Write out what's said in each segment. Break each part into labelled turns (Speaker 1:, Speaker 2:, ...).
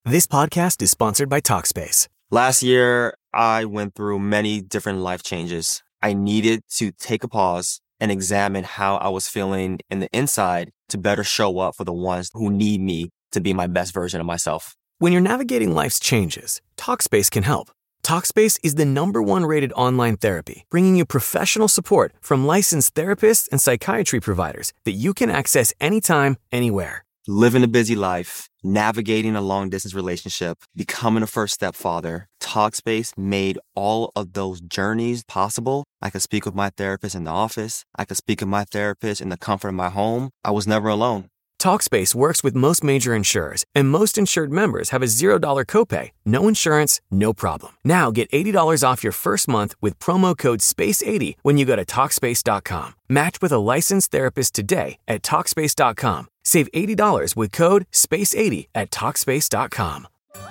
Speaker 1: This podcast is sponsored by Talkspace.
Speaker 2: Last year, I went through many different life changes. I needed to take a pause and examine how I was feeling in the inside to better show up for the ones who need me to be my best version of myself.
Speaker 1: When you're navigating life's changes, Talkspace can help. Talkspace is the #1 rated online therapy, bringing you professional support from licensed therapists and psychiatry providers that you can access anytime, anywhere.
Speaker 2: Living a busy life, navigating a long-distance relationship, becoming a first-step father, Talkspace made all of those journeys possible. I could speak with my therapist in the office. I could speak with my therapist in the comfort of my home. I was never alone.
Speaker 1: Talkspace works with most major insurers, and most insured members have a $0 copay. No insurance, no problem. Now get $80 off your first month with promo code SPACE80 when you go to Talkspace.com. Match with a licensed therapist today at Talkspace.com. Save $80 with code SPACE80 at Talkspace.com.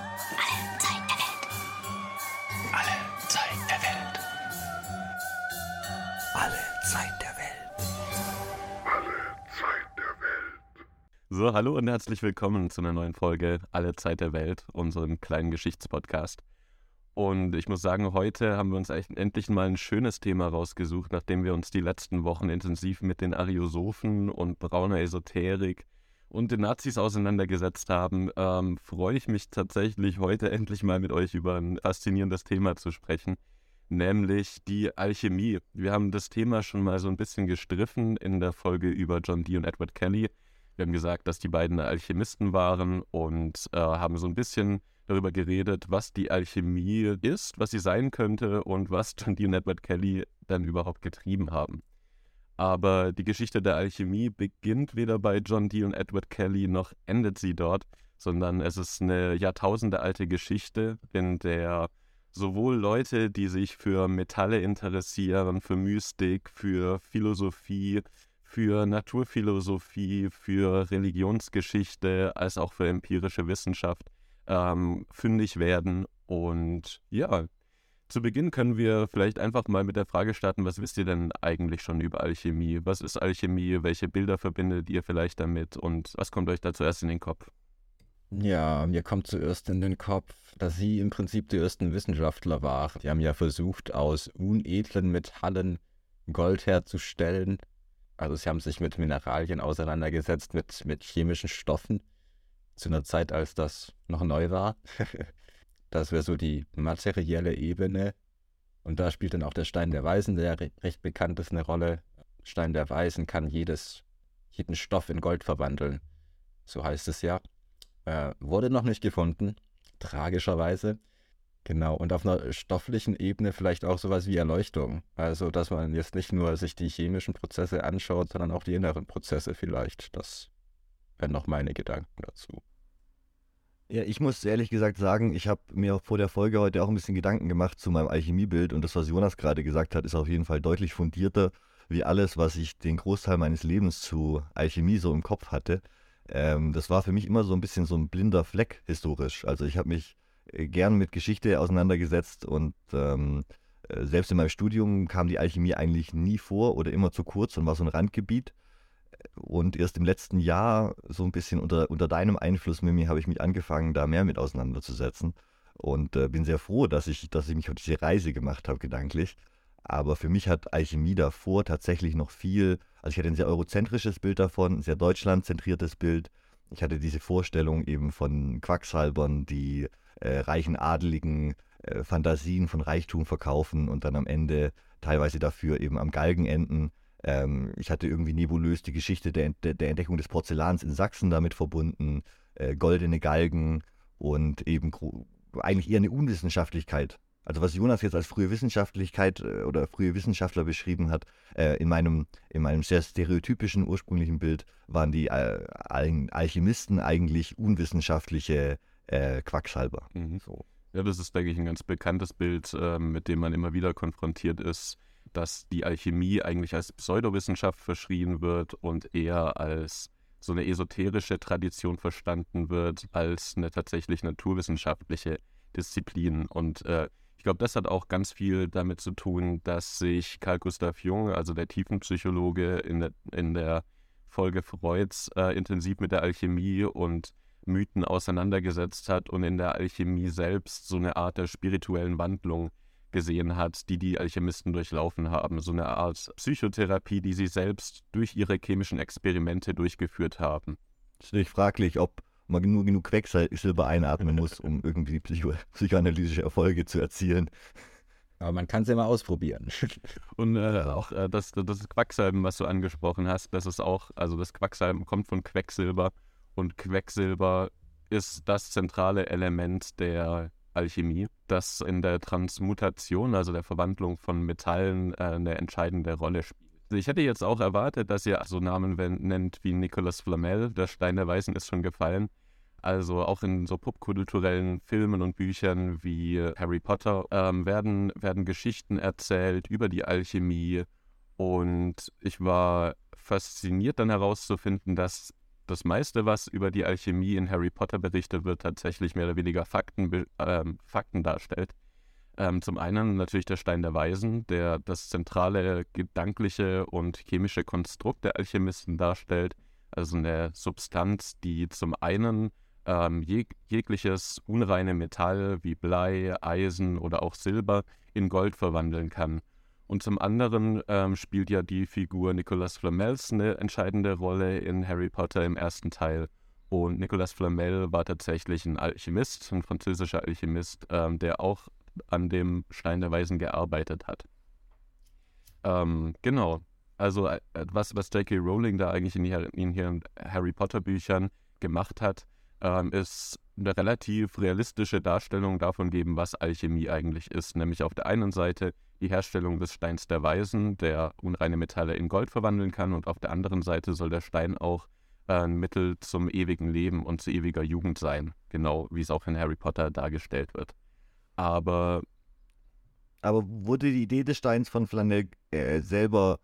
Speaker 3: So, hallo und herzlich willkommen zu einer neuen Folge Alle Zeit der Welt, unserem kleinen Geschichtspodcast. Und ich muss sagen, heute haben wir uns endlich mal ein schönes Thema rausgesucht, nachdem wir uns die letzten Wochen intensiv mit den Ariosophen und brauner Esoterik und den Nazis auseinandergesetzt haben, freue ich mich tatsächlich heute endlich mal mit euch über ein faszinierendes Thema zu sprechen, nämlich die Alchemie. Wir haben das Thema schon mal so ein bisschen gestriffen in der Folge über John Dee und Edward Kelly. Wir haben gesagt, dass die beiden Alchemisten waren und haben so ein bisschen darüber geredet, was die Alchemie ist, was sie sein könnte und was John Dee und Edward Kelly dann überhaupt getrieben haben. Aber die Geschichte der Alchemie beginnt weder bei John Dee und Edward Kelly noch endet sie dort, sondern es ist eine jahrtausendealte Geschichte, in der sowohl Leute, die sich für Metalle interessieren, für Mystik, für Philosophie, für Naturphilosophie, für Religionsgeschichte, als auch für empirische Wissenschaft fündig werden. Und ja, zu Beginn können wir vielleicht einfach mal mit der Frage starten, was wisst ihr denn eigentlich schon über Alchemie? Was ist Alchemie? Welche Bilder verbindet ihr vielleicht damit? Und was kommt euch da zuerst in den Kopf?
Speaker 4: Ja, mir kommt zuerst in den Kopf, dass sie im Prinzip die ersten Wissenschaftler waren. Die haben ja versucht, aus unedlen Metallen Gold herzustellen. Also sie haben sich mit Mineralien auseinandergesetzt, mit chemischen Stoffen, zu einer Zeit, als das noch neu war. Das wäre so die materielle Ebene. Und da spielt dann auch der Stein der Weisen, der recht bekannt ist, eine Rolle. Stein der Weisen kann jeden Stoff in Gold verwandeln. So heißt es ja. Wurde noch nicht gefunden, tragischerweise. Genau, und auf einer stofflichen Ebene vielleicht auch sowas wie Erleuchtung. Also, dass man jetzt nicht nur sich die chemischen Prozesse anschaut, sondern auch die inneren Prozesse vielleicht. Das wären noch meine Gedanken dazu.
Speaker 5: Ja, ich muss ehrlich gesagt sagen, ich habe mir vor der Folge heute auch ein bisschen Gedanken gemacht zu meinem Alchemiebild und das, was Jonas gerade gesagt hat, ist auf jeden Fall deutlich fundierter wie alles, was ich den Großteil meines Lebens zu Alchemie so im Kopf hatte. Das war für mich immer so ein bisschen so ein blinder Fleck historisch. Also ich habe mich gern mit Geschichte auseinandergesetzt und selbst in meinem Studium kam die Alchemie eigentlich nie vor oder immer zu kurz und war so ein Randgebiet. Und erst im letzten Jahr, so ein bisschen unter deinem Einfluss, Mimi, habe ich mich angefangen, da mehr mit auseinanderzusetzen. Und bin sehr froh, dass ich mich auf diese Reise gemacht habe, gedanklich. Aber für mich hat Alchemie davor tatsächlich noch viel, also ich hatte ein sehr eurozentrisches Bild davon, ein sehr deutschlandzentriertes Bild. Ich hatte diese Vorstellung eben von Quacksalbern, die reichen Adeligen Fantasien von Reichtum verkaufen und dann am Ende teilweise dafür eben am Galgen enden. Ich hatte irgendwie nebulös die Geschichte der Entdeckung des Porzellans in Sachsen damit verbunden, goldene Galgen und eben eigentlich eher eine Unwissenschaftlichkeit. Also was Jonas jetzt als frühe Wissenschaftlichkeit oder frühe Wissenschaftler beschrieben hat, in meinem sehr stereotypischen ursprünglichen Bild waren die Alchemisten eigentlich unwissenschaftliche Quacksalber. So.
Speaker 3: Ja, das ist, denke ich, ein ganz bekanntes Bild, mit dem man immer wieder konfrontiert ist, dass die Alchemie eigentlich als Pseudowissenschaft verschrien wird und eher als so eine esoterische Tradition verstanden wird, als eine tatsächlich naturwissenschaftliche Disziplin. Und ich glaube, das hat auch ganz viel damit zu tun, dass sich Carl Gustav Jung, also der Tiefenpsychologe in der Folge Freuds, intensiv mit der Alchemie und Mythen auseinandergesetzt hat und in der Alchemie selbst so eine Art der spirituellen Wandlung gesehen hat, die Alchemisten durchlaufen haben. So eine Art Psychotherapie, die sie selbst durch ihre chemischen Experimente durchgeführt haben.
Speaker 5: Es ist natürlich fraglich, ob man nur genug Quecksilber einatmen muss, um irgendwie psychoanalytische Erfolge zu erzielen.
Speaker 4: Aber man kann es immer ausprobieren.
Speaker 3: Und auch das Quacksalben, was du angesprochen hast, das ist auch, also das Quacksalben kommt von Quecksilber und Quecksilber ist das zentrale Element der Alchemie, das in der Transmutation, also der Verwandlung von Metallen, eine entscheidende Rolle spielt. Ich hätte jetzt auch erwartet, dass ihr so Namen nennt wie Nicolas Flamel, der Stein der Weisen ist schon gefallen. Also auch in so popkulturellen Filmen und Büchern wie Harry Potter werden Geschichten erzählt über die Alchemie. Und ich war fasziniert dann herauszufinden, dass das meiste, was über die Alchemie in Harry Potter berichtet wird, tatsächlich mehr oder weniger Fakten darstellt. Zum einen natürlich der Stein der Weisen, der das zentrale gedankliche und chemische Konstrukt der Alchemisten darstellt. Also eine Substanz, die zum einen jegliches unreine Metall wie Blei, Eisen oder auch Silber in Gold verwandeln kann. Und zum anderen spielt ja die Figur Nicolas Flamels eine entscheidende Rolle in Harry Potter im ersten Teil. Und Nicolas Flamel war tatsächlich ein Alchemist, ein französischer Alchemist, der auch an dem Stein der Weisen gearbeitet hat. Genau, also was J.K. Rowling da eigentlich in ihren Harry Potter Büchern gemacht hat, ist eine relativ realistische Darstellung davon geben, was Alchemie eigentlich ist. Nämlich auf der einen Seite die Herstellung des Steins der Weisen, der unreine Metalle in Gold verwandeln kann, und auf der anderen Seite soll der Stein auch ein Mittel zum ewigen Leben und zu ewiger Jugend sein, genau wie es auch in Harry Potter dargestellt wird. Aber
Speaker 5: wurde die Idee des Steins von Flanell selber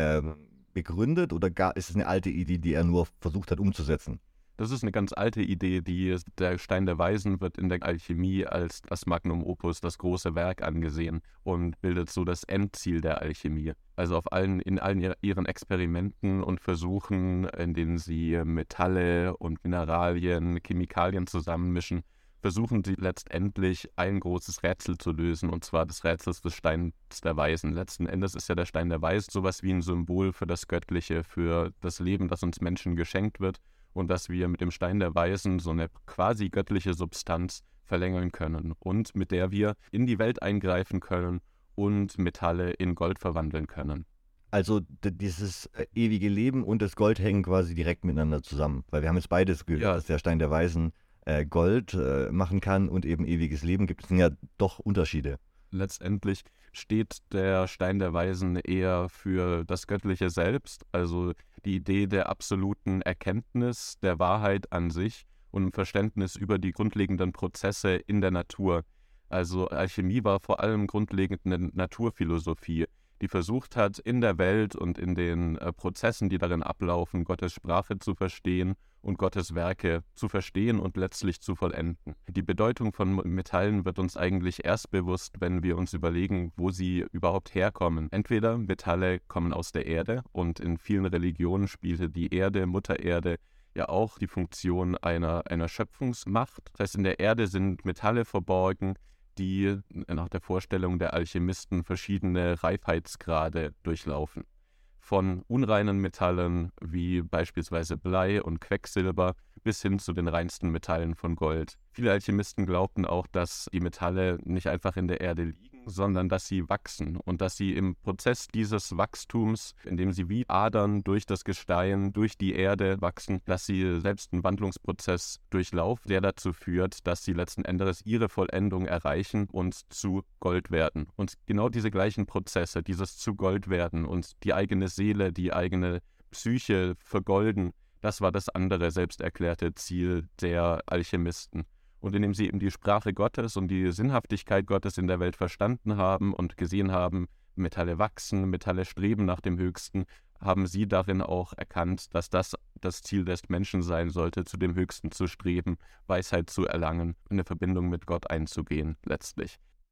Speaker 5: begründet oder ist es eine alte Idee, die er nur versucht hat umzusetzen?
Speaker 3: das ist eine ganz alte Idee, der Stein der Weisen wird in der Alchemie als das Magnum Opus, das große Werk angesehen und bildet so das Endziel der Alchemie. Also in allen ihren Experimenten und Versuchen, in denen sie Metalle und Mineralien, Chemikalien zusammenmischen, versuchen sie letztendlich ein großes Rätsel zu lösen, und zwar des Rätsels des Steins der Weisen. Letzten Endes ist ja der Stein der Weisen sowas wie ein Symbol für das Göttliche, für das Leben, das uns Menschen geschenkt wird, und dass wir mit dem Stein der Weisen so eine quasi göttliche Substanz verlängern können und mit der wir in die Welt eingreifen können und Metalle in Gold verwandeln können.
Speaker 5: Also dieses ewige Leben und das Gold hängen quasi direkt miteinander zusammen, weil wir haben jetzt beides gehört, dass der Stein der Weisen Gold machen kann und eben ewiges Leben gibt. Es sind ja doch Unterschiede.
Speaker 3: Letztendlich steht der Stein der Weisen eher für das Göttliche selbst, also die Idee der absoluten Erkenntnis der Wahrheit an sich und ein Verständnis über die grundlegenden Prozesse in der Natur. Also Alchemie war vor allem grundlegend eine Naturphilosophie, die versucht hat, in der Welt und in den Prozessen, die darin ablaufen, Gottes Sprache zu verstehen und Gottes Werke zu verstehen und letztlich zu vollenden. Die Bedeutung von Metallen wird uns eigentlich erst bewusst, wenn wir uns überlegen, wo sie überhaupt herkommen. Entweder Metalle kommen aus der Erde, und in vielen Religionen spielte die Erde, Mutter Erde, ja auch die Funktion einer Schöpfungsmacht. Das heißt, in der Erde sind Metalle verborgen, die nach der Vorstellung der Alchemisten verschiedene Reifheitsgrade durchlaufen. Von unreinen Metallen wie beispielsweise Blei und Quecksilber bis hin zu den reinsten Metallen von Gold. Viele Alchemisten glaubten auch, dass die Metalle nicht einfach in der Erde liegen, sondern dass sie wachsen und dass sie im Prozess dieses Wachstums, indem sie wie Adern durch das Gestein, durch die Erde wachsen, dass sie selbst einen Wandlungsprozess durchlaufen, der dazu führt, dass sie letzten Endes ihre Vollendung erreichen und zu Gold werden. Und genau diese gleichen Prozesse, dieses zu Gold werden und die eigene Seele, die eigene Psyche vergolden, das war das andere selbst erklärte Ziel der Alchemisten. Und indem sie eben die Sprache Gottes und die Sinnhaftigkeit Gottes in der Welt verstanden haben und gesehen haben, Metalle wachsen, Metalle streben nach dem Höchsten, haben sie darin auch erkannt, dass das das Ziel des Menschen sein sollte, zu dem Höchsten zu streben, Weisheit zu erlangen, eine Verbindung mit Gott einzugehen, letztlich.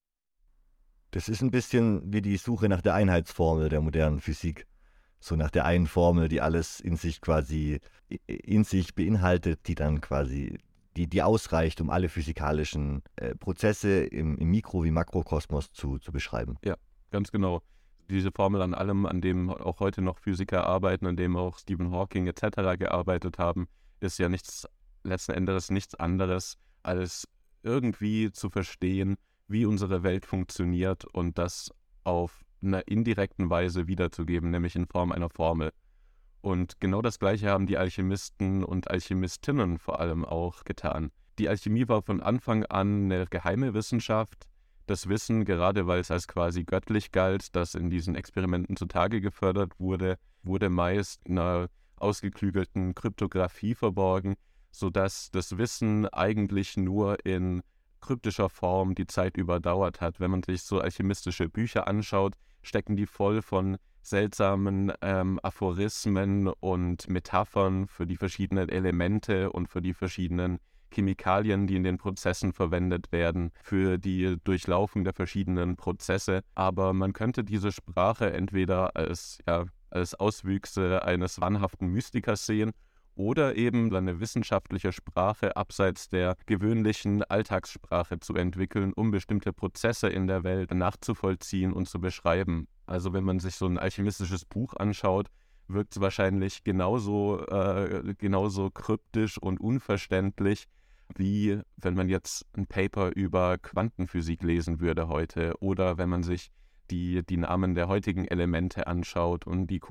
Speaker 5: Das ist ein bisschen wie die Suche nach der Einheitsformel der modernen Physik. So nach der einen Formel, die alles in sich beinhaltet, die dann quasi die ausreicht, um alle physikalischen Prozesse im Mikro- wie Makrokosmos zu beschreiben.
Speaker 3: Ja, ganz genau. Diese Formel an allem, an dem auch heute noch Physiker arbeiten, an dem auch Stephen Hawking etc. gearbeitet haben, ist ja letzten Endes nichts anderes, als irgendwie zu verstehen, wie unsere Welt funktioniert und das auf einer indirekten Weise wiederzugeben, nämlich in Form einer Formel. Und genau das Gleiche haben die Alchemisten und Alchemistinnen vor allem auch getan. Die Alchemie war von Anfang an eine geheime Wissenschaft. Das Wissen, gerade weil es als quasi göttlich galt, das in diesen Experimenten zutage gefördert wurde, wurde meist in einer ausgeklügelten Kryptographie verborgen, sodass das Wissen eigentlich nur in kryptischer Form die Zeit überdauert hat. Wenn man sich so alchemistische Bücher anschaut, stecken die voll von seltsamen Aphorismen und Metaphern für die verschiedenen Elemente und für die verschiedenen Chemikalien, die in den Prozessen verwendet werden, für die Durchlaufung der verschiedenen Prozesse. Aber man könnte diese Sprache entweder als Auswüchse eines wahnhaften Mystikers sehen oder eben eine wissenschaftliche Sprache abseits der gewöhnlichen Alltagssprache zu entwickeln, um bestimmte Prozesse in der Welt nachzuvollziehen und zu beschreiben. Also wenn man sich so ein alchemistisches Buch anschaut, wirkt es wahrscheinlich genauso kryptisch und unverständlich, wie wenn man jetzt ein Paper über Quantenphysik lesen würde heute oder wenn man sich die Namen der heutigen Elemente anschaut und die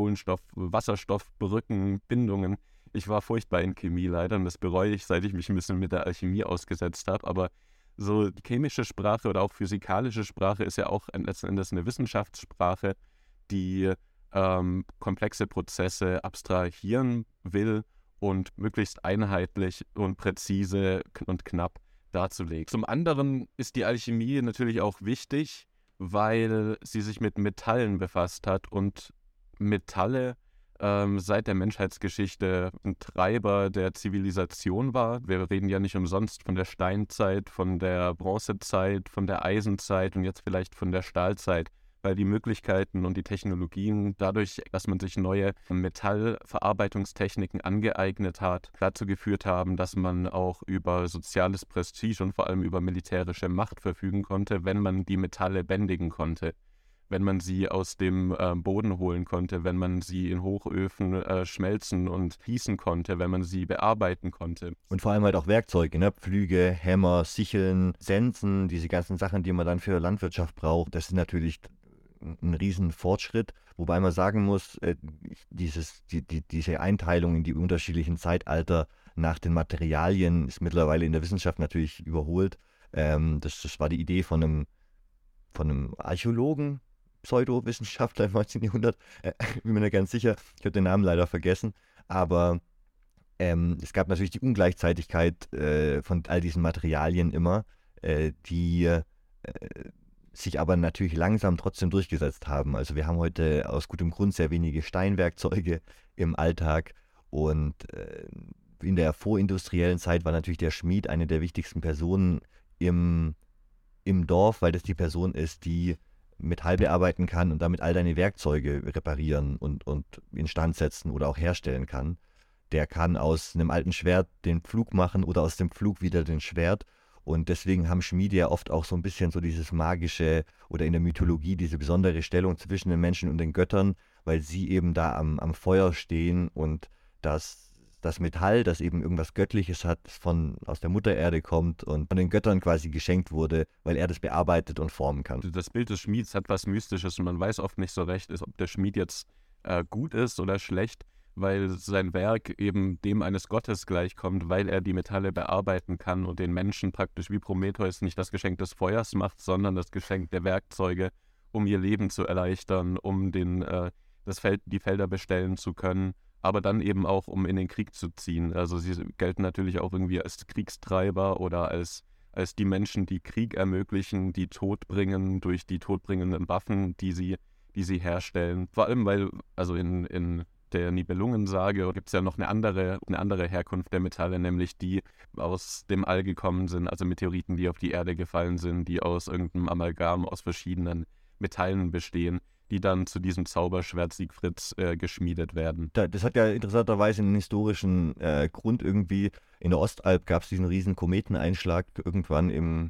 Speaker 3: Kohlenstoff-Wasserstoff-Brückenbindungen. Ich war furchtbar in Chemie leider und das bereue ich, seit ich mich ein bisschen mit der Alchemie ausgesetzt habe, aber so die chemische Sprache oder auch physikalische Sprache ist ja auch letzten Endes eine Wissenschaftssprache, die komplexe Prozesse abstrahieren will und möglichst einheitlich und präzise und knapp darzulegen. Zum anderen ist die Alchemie natürlich auch wichtig, weil sie sich mit Metallen befasst hat und Metalle seit der Menschheitsgeschichte ein Treiber der Zivilisation war. Wir reden ja nicht umsonst von der Steinzeit, von der Bronzezeit, von der Eisenzeit und jetzt vielleicht von der Stahlzeit, weil die Möglichkeiten und die Technologien dadurch, dass man sich neue Metallverarbeitungstechniken angeeignet hat, dazu geführt haben, dass man auch über soziales Prestige und vor allem über militärische Macht verfügen konnte, wenn man die Metalle bändigen konnte, wenn man sie aus dem Boden holen konnte, wenn man sie in Hochöfen schmelzen und gießen konnte, wenn man sie bearbeiten konnte.
Speaker 5: Und vor allem halt auch Werkzeuge, ne? Pflüge, Hämmer, Sicheln, Sensen, diese ganzen Sachen, die man dann für Landwirtschaft braucht, das ist natürlich ein riesen Fortschritt, wobei man sagen muss, diese Einteilung in die unterschiedlichen Zeitalter nach den Materialien ist mittlerweile in der Wissenschaft natürlich überholt. Das war die Idee von einem Archäologen, Pseudowissenschaftler im 19. Jahrhundert, bin mir nicht ganz sicher, ich habe den Namen leider vergessen, aber es gab natürlich die Ungleichzeitigkeit von all diesen Materialien immer, die sich aber natürlich langsam trotzdem durchgesetzt haben. Also wir haben heute aus gutem Grund sehr wenige Steinwerkzeuge im Alltag und in der vorindustriellen Zeit war natürlich der Schmied eine der wichtigsten Personen im Dorf, weil das die Person ist, die Metall bearbeiten kann und damit all deine Werkzeuge reparieren und instand setzen oder auch herstellen kann. Der kann aus einem alten Schwert den Pflug machen oder aus dem Pflug wieder den Schwert. Und deswegen haben Schmiede ja oft auch so ein bisschen so dieses magische oder in der Mythologie diese besondere Stellung zwischen den Menschen und den Göttern, weil sie eben da am Feuer stehen und das Metall, das eben irgendwas Göttliches hat, aus der Muttererde kommt und von den Göttern quasi geschenkt wurde, weil er das bearbeitet und formen kann.
Speaker 3: Das Bild des Schmieds hat was Mystisches und man weiß oft nicht so recht, ob der Schmied jetzt gut ist oder schlecht, weil sein Werk eben dem eines Gottes gleichkommt, weil er die Metalle bearbeiten kann und den Menschen praktisch wie Prometheus nicht das Geschenk des Feuers macht, sondern das Geschenk der Werkzeuge, um ihr Leben zu erleichtern, um die Felder bestellen zu können, aber dann eben auch, um in den Krieg zu ziehen. Also sie gelten natürlich auch irgendwie als Kriegstreiber oder als die Menschen, die Krieg ermöglichen, die Tod bringen durch die todbringenden Waffen, die sie herstellen. Vor allem, weil, also in der Nibelungensage gibt es ja noch eine andere Herkunft der Metalle, nämlich die aus dem All gekommen sind, also Meteoriten, die auf die Erde gefallen sind, die aus irgendeinem Amalgam aus verschiedenen Metallen bestehen, die dann zu diesem Zauberschwert Siegfrieds geschmiedet werden.
Speaker 5: Das hat ja interessanterweise einen historischen Grund irgendwie. In der Ostalb gab es diesen riesen Kometeneinschlag irgendwann in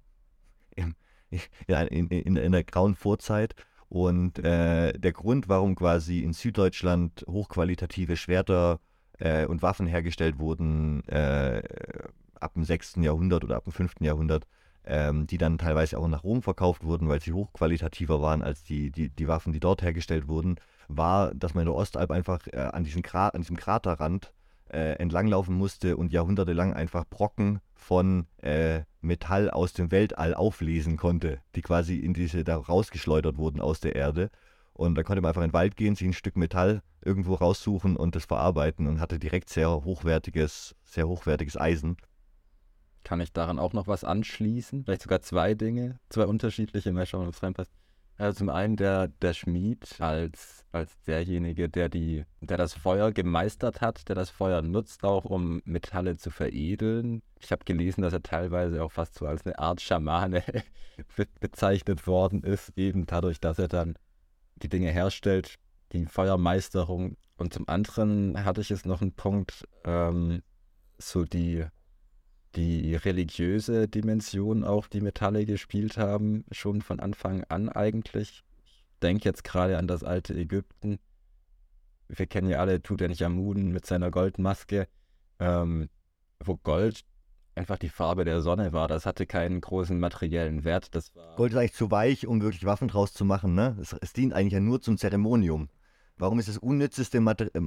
Speaker 5: der grauen Vorzeit. Und der Grund, warum quasi in Süddeutschland hochqualitative Schwerter und Waffen hergestellt wurden, ab dem 6. Jahrhundert oder ab dem 5. Jahrhundert, die dann teilweise auch nach Rom verkauft wurden, weil sie hochqualitativer waren als die Waffen, die dort hergestellt wurden, war, dass man in der Ostalb einfach an diesem Kraterrand entlanglaufen musste und jahrhundertelang einfach Brocken von Metall aus dem Weltall auflesen konnte, die quasi da rausgeschleudert wurden aus der Erde. Und da konnte man einfach in den Wald gehen, sich ein Stück Metall irgendwo raussuchen und das verarbeiten und hatte direkt sehr hochwertiges Eisen.
Speaker 4: Kann ich daran auch noch was anschließen? Vielleicht sogar zwei Dinge, zwei unterschiedliche, mal schauen, was reinpasst. Also zum einen der Schmied als derjenige, der das Feuer gemeistert hat, der das Feuer nutzt, auch um Metalle zu veredeln. Ich habe gelesen, dass er teilweise auch fast so als eine Art Schamane bezeichnet worden ist, eben dadurch, dass er dann die Dinge herstellt, die Feuermeisterung. Und zum anderen hatte ich jetzt noch einen Punkt, so die religiöse Dimension auch, die Metalle gespielt haben, schon von Anfang an eigentlich. Ich denke jetzt gerade an das alte Ägypten. Wir kennen ja alle Tutanchamun mit seiner Goldmaske, wo Gold einfach die Farbe der Sonne war. Das hatte keinen großen materiellen Wert.
Speaker 5: Gold ist eigentlich zu weich, um wirklich Waffen draus zu machen, ne? Es dient eigentlich ja nur zum Zeremonium. Warum ist das unnützeste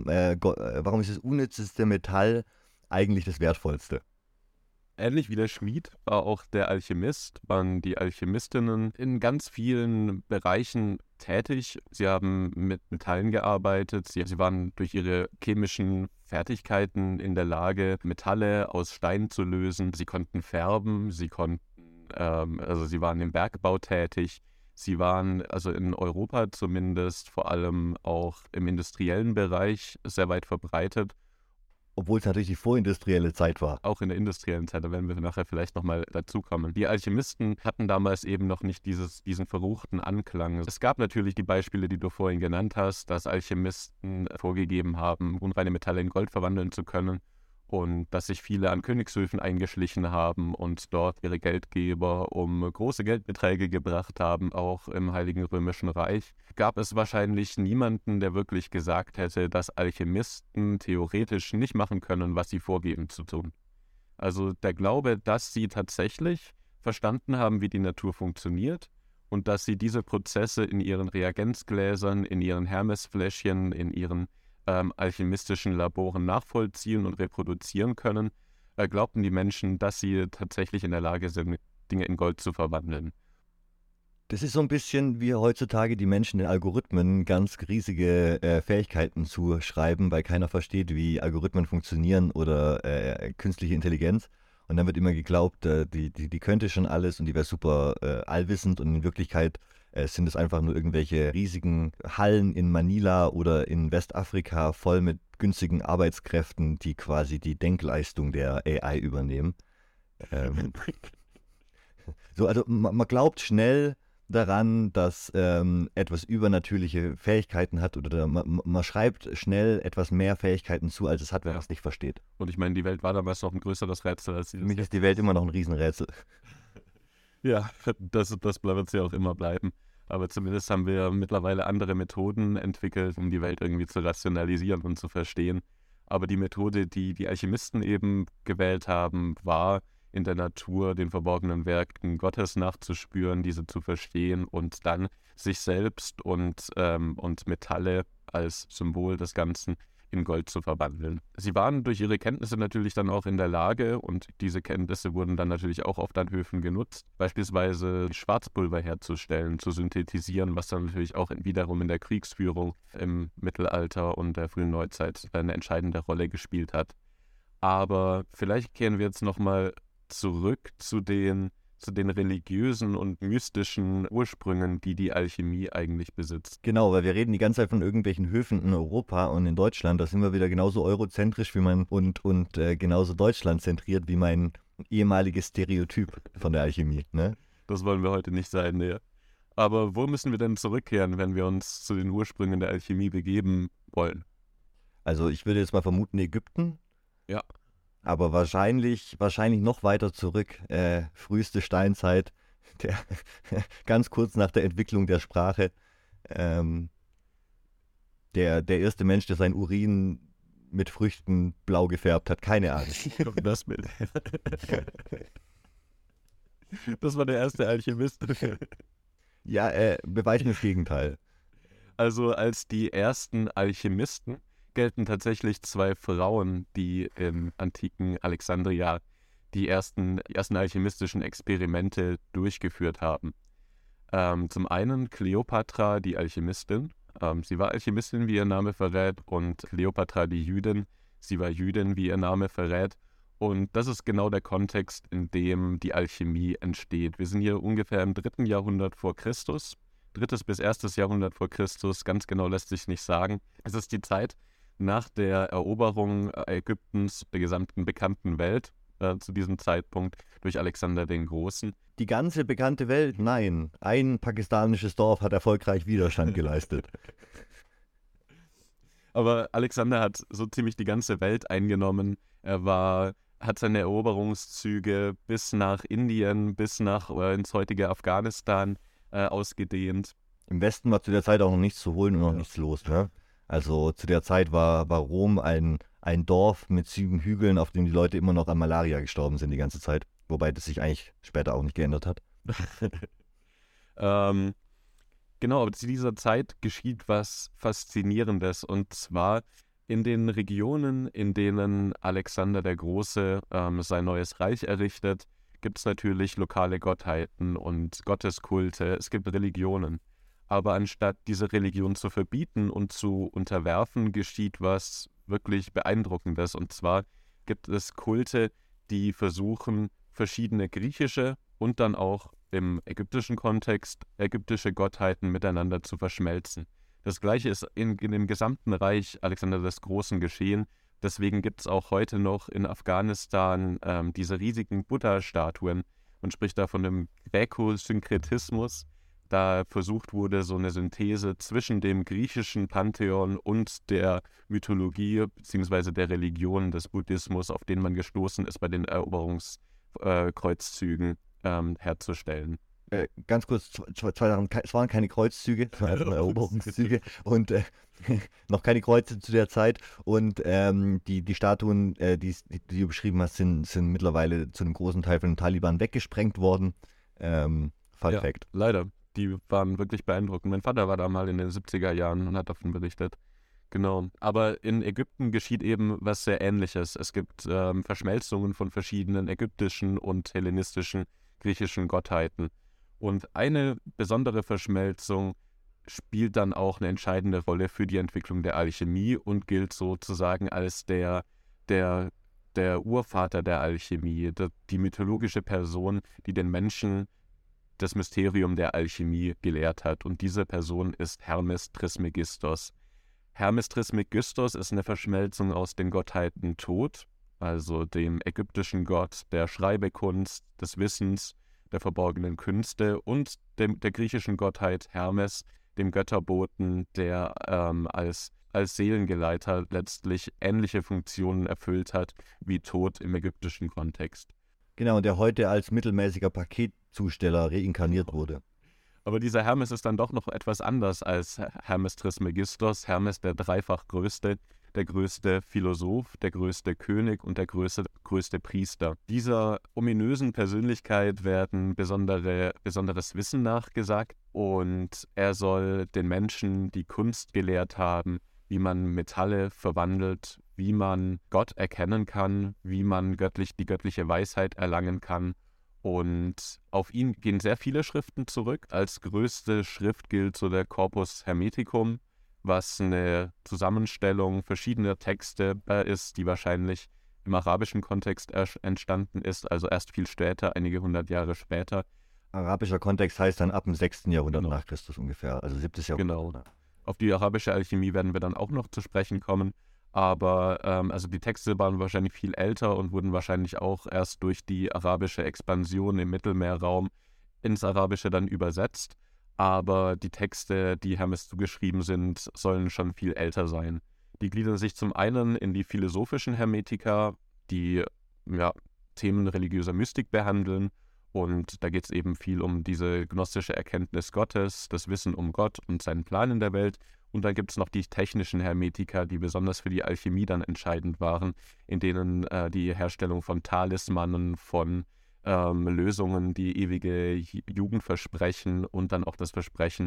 Speaker 5: Metall eigentlich das wertvollste?
Speaker 3: Ähnlich wie der Schmied war auch der Alchemist, waren die Alchemistinnen in ganz vielen Bereichen tätig. Sie haben mit Metallen gearbeitet, sie waren durch ihre chemischen Fertigkeiten in der Lage, Metalle aus Stein zu lösen. Sie konnten färben, sie waren im Bergbau tätig. Sie waren also in Europa zumindest vor allem auch im industriellen Bereich sehr weit verbreitet.
Speaker 5: Obwohl es natürlich die vorindustrielle Zeit war.
Speaker 3: Auch in der industriellen Zeit, da werden wir nachher vielleicht nochmal dazukommen. Die Alchemisten hatten damals eben noch nicht diesen verruchten Anklang. Es gab natürlich die Beispiele, die du vorhin genannt hast, dass Alchemisten vorgegeben haben, unreine Metalle in Gold verwandeln zu können und dass sich viele an Königshöfen eingeschlichen haben und dort ihre Geldgeber um große Geldbeträge gebracht haben. Auch im Heiligen Römischen Reich gab es wahrscheinlich niemanden, der wirklich gesagt hätte, dass Alchemisten theoretisch nicht machen können, was sie vorgeben zu tun. Also der Glaube, dass sie tatsächlich verstanden haben, wie die Natur funktioniert und dass sie diese Prozesse in ihren Reagenzgläsern, in ihren Hermesfläschchen, in ihren alchemistischen Laboren nachvollziehen und reproduzieren können, glaubten die Menschen, dass sie tatsächlich in der Lage sind, Dinge in Gold zu verwandeln.
Speaker 5: Das ist so ein bisschen wie heutzutage die Menschen den Algorithmen ganz riesige Fähigkeiten zuschreiben, weil keiner versteht, wie Algorithmen funktionieren oder künstliche Intelligenz. Und dann wird immer geglaubt, die könnte schon alles und die wäre super allwissend und in Wirklichkeit sind es einfach nur irgendwelche riesigen Hallen in Manila oder in Westafrika voll mit günstigen Arbeitskräften, die quasi die Denkleistung der AI übernehmen. Also man glaubt schnell daran, dass etwas übernatürliche Fähigkeiten hat oder man schreibt schnell etwas mehr Fähigkeiten zu, als es hat, wenn man es nicht versteht.
Speaker 3: Und ich meine, die Welt war damals noch ein größeres Rätsel als
Speaker 5: Für mich ist die Welt immer noch ein Riesenrätsel.
Speaker 3: Ja, das wird sie auch immer bleiben. Aber zumindest haben wir mittlerweile andere Methoden entwickelt, um die Welt irgendwie zu rationalisieren und zu verstehen. Aber die Methode, die die Alchemisten eben gewählt haben, war, in der Natur den verborgenen Werken Gottes nachzuspüren, diese zu verstehen und dann sich selbst und Metalle als Symbol des Ganzen in Gold zu verwandeln. Sie waren durch ihre Kenntnisse natürlich dann auch in der Lage, und diese Kenntnisse wurden dann natürlich auch auf den Höfen genutzt, beispielsweise Schwarzpulver herzustellen, zu synthetisieren, was dann natürlich auch wiederum in der Kriegsführung im Mittelalter und der frühen Neuzeit eine entscheidende Rolle gespielt hat. Aber vielleicht kehren wir jetzt nochmal zurück zu den religiösen und mystischen Ursprüngen, die die Alchemie eigentlich besitzt.
Speaker 5: Genau, weil wir reden die ganze Zeit von irgendwelchen Höfen in Europa und in Deutschland. Da sind wir wieder genauso eurozentrisch und genauso deutschlandzentriert wie mein ehemaliges Stereotyp von der Alchemie. Ne?
Speaker 3: Das wollen wir heute nicht sein, ne? Aber wo müssen wir denn zurückkehren, wenn wir uns zu den Ursprüngen der Alchemie begeben wollen?
Speaker 5: Also ich würde jetzt mal vermuten Ägypten.
Speaker 3: Ja.
Speaker 5: Aber wahrscheinlich noch weiter zurück, früheste Steinzeit, ganz kurz nach der Entwicklung der Sprache. Der erste Mensch, der sein Urin mit Früchten blau gefärbt hat, keine Ahnung.
Speaker 3: Das war der erste Alchemist.
Speaker 5: Ja, beweis mir das Gegenteil.
Speaker 3: Also als die ersten Alchemisten gelten tatsächlich zwei Frauen, die im antiken Alexandria die ersten alchemistischen Experimente durchgeführt haben. Zum einen Kleopatra, die Alchemistin. Sie war Alchemistin, wie ihr Name verrät, und Kleopatra, die Jüdin. Sie war Jüdin, wie ihr Name verrät. Und das ist genau der Kontext, in dem die Alchemie entsteht. Wir sind hier ungefähr im 3. Jahrhundert vor Christus. 3. bis 1. Jahrhundert vor Christus, ganz genau lässt sich nicht sagen. Es ist die Zeit nach der Eroberung Ägyptens, der gesamten bekannten Welt, zu diesem Zeitpunkt durch Alexander den Großen.
Speaker 5: Die ganze bekannte Welt? Nein. Ein pakistanisches Dorf hat erfolgreich Widerstand geleistet.
Speaker 3: Aber Alexander hat so ziemlich die ganze Welt eingenommen. Hat seine Eroberungszüge bis nach Indien, bis nach ins heutige Afghanistan ausgedehnt.
Speaker 5: Im Westen war zu der Zeit auch noch nichts zu holen und noch nichts los, ne? Also zu der Zeit war Rom ein Dorf mit 7 Hügeln, auf dem die Leute immer noch an Malaria gestorben sind die ganze Zeit. Wobei das sich eigentlich später auch nicht geändert hat.
Speaker 3: Genau, aber zu dieser Zeit geschieht was Faszinierendes. Und zwar in den Regionen, in denen Alexander der Große sein neues Reich errichtet, gibt es natürlich lokale Gottheiten und Gotteskulte. Es gibt Religionen. Aber anstatt diese Religion zu verbieten und zu unterwerfen, geschieht was wirklich Beeindruckendes. Und zwar gibt es Kulte, die versuchen, verschiedene griechische und dann auch im ägyptischen Kontext ägyptische Gottheiten miteinander zu verschmelzen. Das Gleiche ist in dem gesamten Reich Alexander des Großen geschehen. Deswegen gibt es auch heute noch in Afghanistan diese riesigen Buddha-Statuen. Man spricht da von dem Gräkosynkretismus. Da versucht wurde, so eine Synthese zwischen dem griechischen Pantheon und der Mythologie bzw. der Religion des Buddhismus, auf den man gestoßen ist bei den Eroberungskreuzzügen, herzustellen.
Speaker 5: Ganz kurz, zwei Sachen. Es waren keine Kreuzzüge, es waren einfach Eroberungszüge und noch keine Kreuze zu der Zeit. Und die Statuen, die du beschrieben hast, sind mittlerweile zu einem großen Teil von den Taliban weggesprengt worden. Fun Fact.
Speaker 3: Leider. Die waren wirklich beeindruckend. Mein Vater war da mal in den 70er Jahren und hat davon berichtet. Genau. Aber in Ägypten geschieht eben was sehr Ähnliches. Es gibt Verschmelzungen von verschiedenen ägyptischen und hellenistischen griechischen Gottheiten. Und eine besondere Verschmelzung spielt dann auch eine entscheidende Rolle für die Entwicklung der Alchemie und gilt sozusagen als der Urvater der Alchemie, die mythologische Person, die den Menschen das Mysterium der Alchemie gelehrt hat. Und diese Person ist Hermes Trismegistos. Hermes Trismegistos ist eine Verschmelzung aus den Gottheiten Tod, also dem ägyptischen Gott der Schreibekunst, des Wissens, der verborgenen Künste, und der griechischen Gottheit Hermes, dem Götterboten, der als Seelengeleiter letztlich ähnliche Funktionen erfüllt hat wie Tod im ägyptischen Kontext.
Speaker 5: Genau, der heute als mittelmäßiger Paketzusteller reinkarniert wurde.
Speaker 3: Aber dieser Hermes ist dann doch noch etwas anders als Hermes Trismegistos. Hermes der dreifach größte, der größte Philosoph, der größte König und der größte Priester. Dieser ominösen Persönlichkeit werden besonderes Wissen nachgesagt, und er soll den Menschen die Kunst gelehrt haben, wie man Metalle verwandelt, wie man Gott erkennen kann, wie man die göttliche Weisheit erlangen kann. Und auf ihn gehen sehr viele Schriften zurück. Als größte Schrift gilt so der Corpus Hermeticum, was eine Zusammenstellung verschiedener Texte ist, die wahrscheinlich im arabischen Kontext entstanden ist, also erst viel später, einige 100 Jahre später.
Speaker 5: Arabischer Kontext heißt dann ab dem 6. Jahrhundert nach Christus ungefähr, also 7. Jahrhundert.
Speaker 3: Genau. Auf die arabische Alchemie werden wir dann auch noch zu sprechen kommen. Aber also die Texte waren wahrscheinlich viel älter und wurden wahrscheinlich auch erst durch die arabische Expansion im Mittelmeerraum ins Arabische dann übersetzt. aber die Texte, die Hermes zugeschrieben sind, sollen schon viel älter sein. Die gliedern sich zum einen in die philosophischen Hermetiker, die Themen religiöser Mystik behandeln, und da geht es eben viel um diese gnostische Erkenntnis Gottes, das Wissen um Gott und seinen Plan in der Welt. Und dann gibt es noch die technischen Hermetiker, die besonders für die Alchemie dann entscheidend waren, in denen die Herstellung von Talismanen, von Lösungen, die ewige Jugend versprechen und dann auch das Versprechen,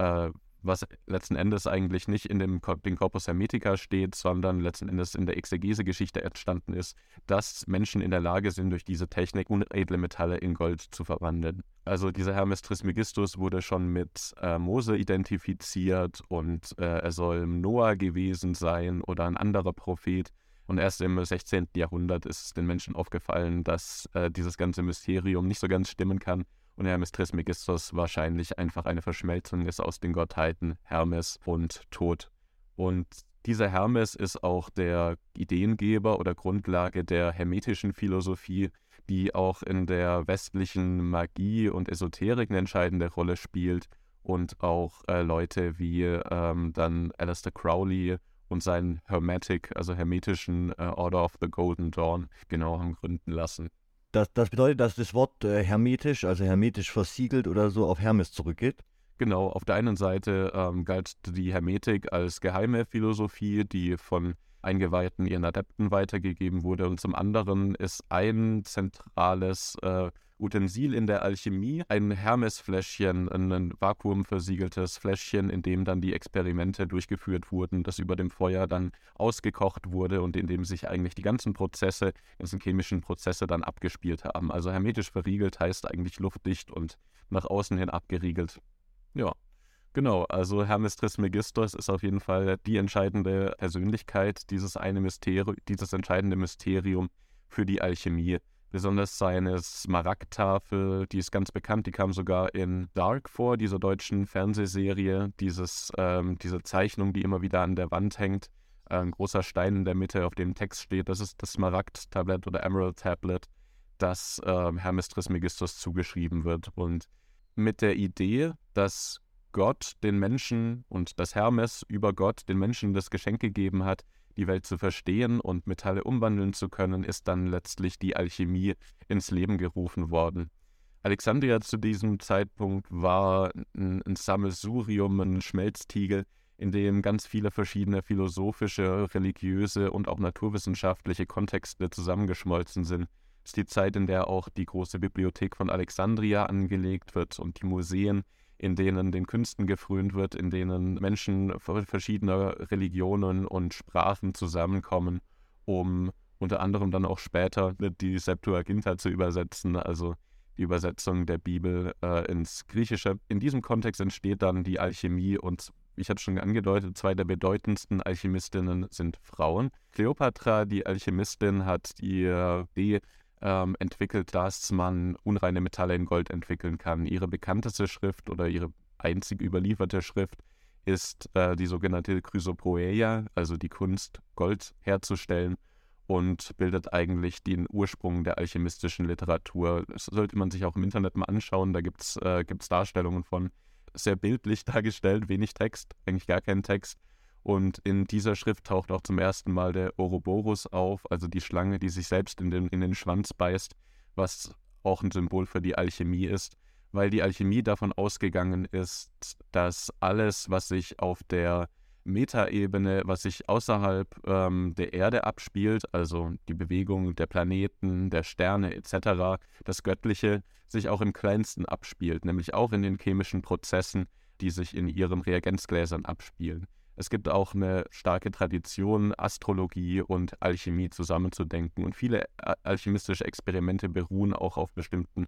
Speaker 3: was letzten Endes eigentlich nicht in den Corpus Hermetica steht, sondern letzten Endes in der Exegese-Geschichte entstanden ist, dass Menschen in der Lage sind, durch diese Technik unedle Metalle in Gold zu verwandeln. Also dieser Hermes Trismegistus wurde schon mit Mose identifiziert und er soll Noah gewesen sein oder ein anderer Prophet. Und erst im 16. Jahrhundert ist es den Menschen aufgefallen, dass dieses ganze Mysterium nicht so ganz stimmen kann und Hermes Trismegistus wahrscheinlich einfach eine Verschmelzung ist aus den Gottheiten Hermes und Tod. Und dieser Hermes ist auch der Ideengeber oder Grundlage der hermetischen Philosophie, die auch in der westlichen Magie und Esoterik eine entscheidende Rolle spielt, und auch Leute wie dann Aleister Crowley und seinen hermetischen Order of the Golden Dawn genau haben gründen lassen.
Speaker 5: Das bedeutet, dass das Wort hermetisch, also hermetisch versiegelt oder so, auf Hermes zurückgeht?
Speaker 3: Genau, auf der einen Seite galt die Hermetik als geheime Philosophie, die von Eingeweihten ihren Adepten weitergegeben wurde, und zum anderen ist ein zentrales Utensil in der Alchemie ein Hermesfläschchen, ein vakuumversiegeltes Fläschchen, in dem dann die Experimente durchgeführt wurden, das über dem Feuer dann ausgekocht wurde und in dem sich eigentlich die ganzen chemischen Prozesse dann abgespielt haben. Also hermetisch verriegelt heißt eigentlich luftdicht und nach außen hin abgeriegelt. Ja, genau. Also Hermes Trismegistus ist auf jeden Fall die entscheidende Persönlichkeit, dieses entscheidende Mysterium für die Alchemie. Besonders seine Smaragdtafel, die ist ganz bekannt, die kam sogar in Dark vor, dieser deutschen Fernsehserie. Diese Zeichnung, die immer wieder an der Wand hängt, ein großer Stein in der Mitte, auf dem Text steht, das ist das Smaragd-Tablett oder Emerald-Tablet, das Hermes Trismegistus zugeschrieben wird. Und mit der Idee, dass Gott den Menschen und dass Hermes über Gott den Menschen das Geschenk gegeben hat, die Welt zu verstehen und Metalle umwandeln zu können, ist dann letztlich die Alchemie ins Leben gerufen worden. Alexandria zu diesem Zeitpunkt war ein Sammelsurium, ein Schmelztiegel, in dem ganz viele verschiedene philosophische, religiöse und auch naturwissenschaftliche Kontexte zusammengeschmolzen sind. Es ist die Zeit, in der auch die große Bibliothek von Alexandria angelegt wird und die Museen, in denen den Künsten gefrönt wird, in denen Menschen verschiedener Religionen und Sprachen zusammenkommen, um unter anderem dann auch später die Septuaginta zu übersetzen, also die Übersetzung der Bibel ins Griechische. In diesem Kontext entsteht dann die Alchemie, und ich hatte schon angedeutet, zwei der bedeutendsten Alchemistinnen sind Frauen. Kleopatra, die Alchemistin, hat die Idee entwickelt, dass man unreine Metalle in Gold entwickeln kann. Ihre bekannteste Schrift oder ihre einzig überlieferte Schrift ist die sogenannte Chrysopoeia, also die Kunst, Gold herzustellen, und bildet eigentlich den Ursprung der alchemistischen Literatur. Das sollte man sich auch im Internet mal anschauen, da gibt's Darstellungen von, sehr bildlich dargestellt, wenig Text, eigentlich gar kein Text. Und in dieser Schrift taucht auch zum ersten Mal der Ouroboros auf, also die Schlange, die sich selbst in den Schwanz beißt, was auch ein Symbol für die Alchemie ist, weil die Alchemie davon ausgegangen ist, dass alles, was sich auf der Metaebene, was sich außerhalb der Erde abspielt, also die Bewegung der Planeten, der Sterne etc., das Göttliche sich auch im Kleinsten abspielt, nämlich auch in den chemischen Prozessen, die sich in ihren Reagenzgläsern abspielen. Es gibt auch eine starke Tradition, Astrologie und Alchemie zusammenzudenken, und viele alchemistische Experimente beruhen auch auf bestimmten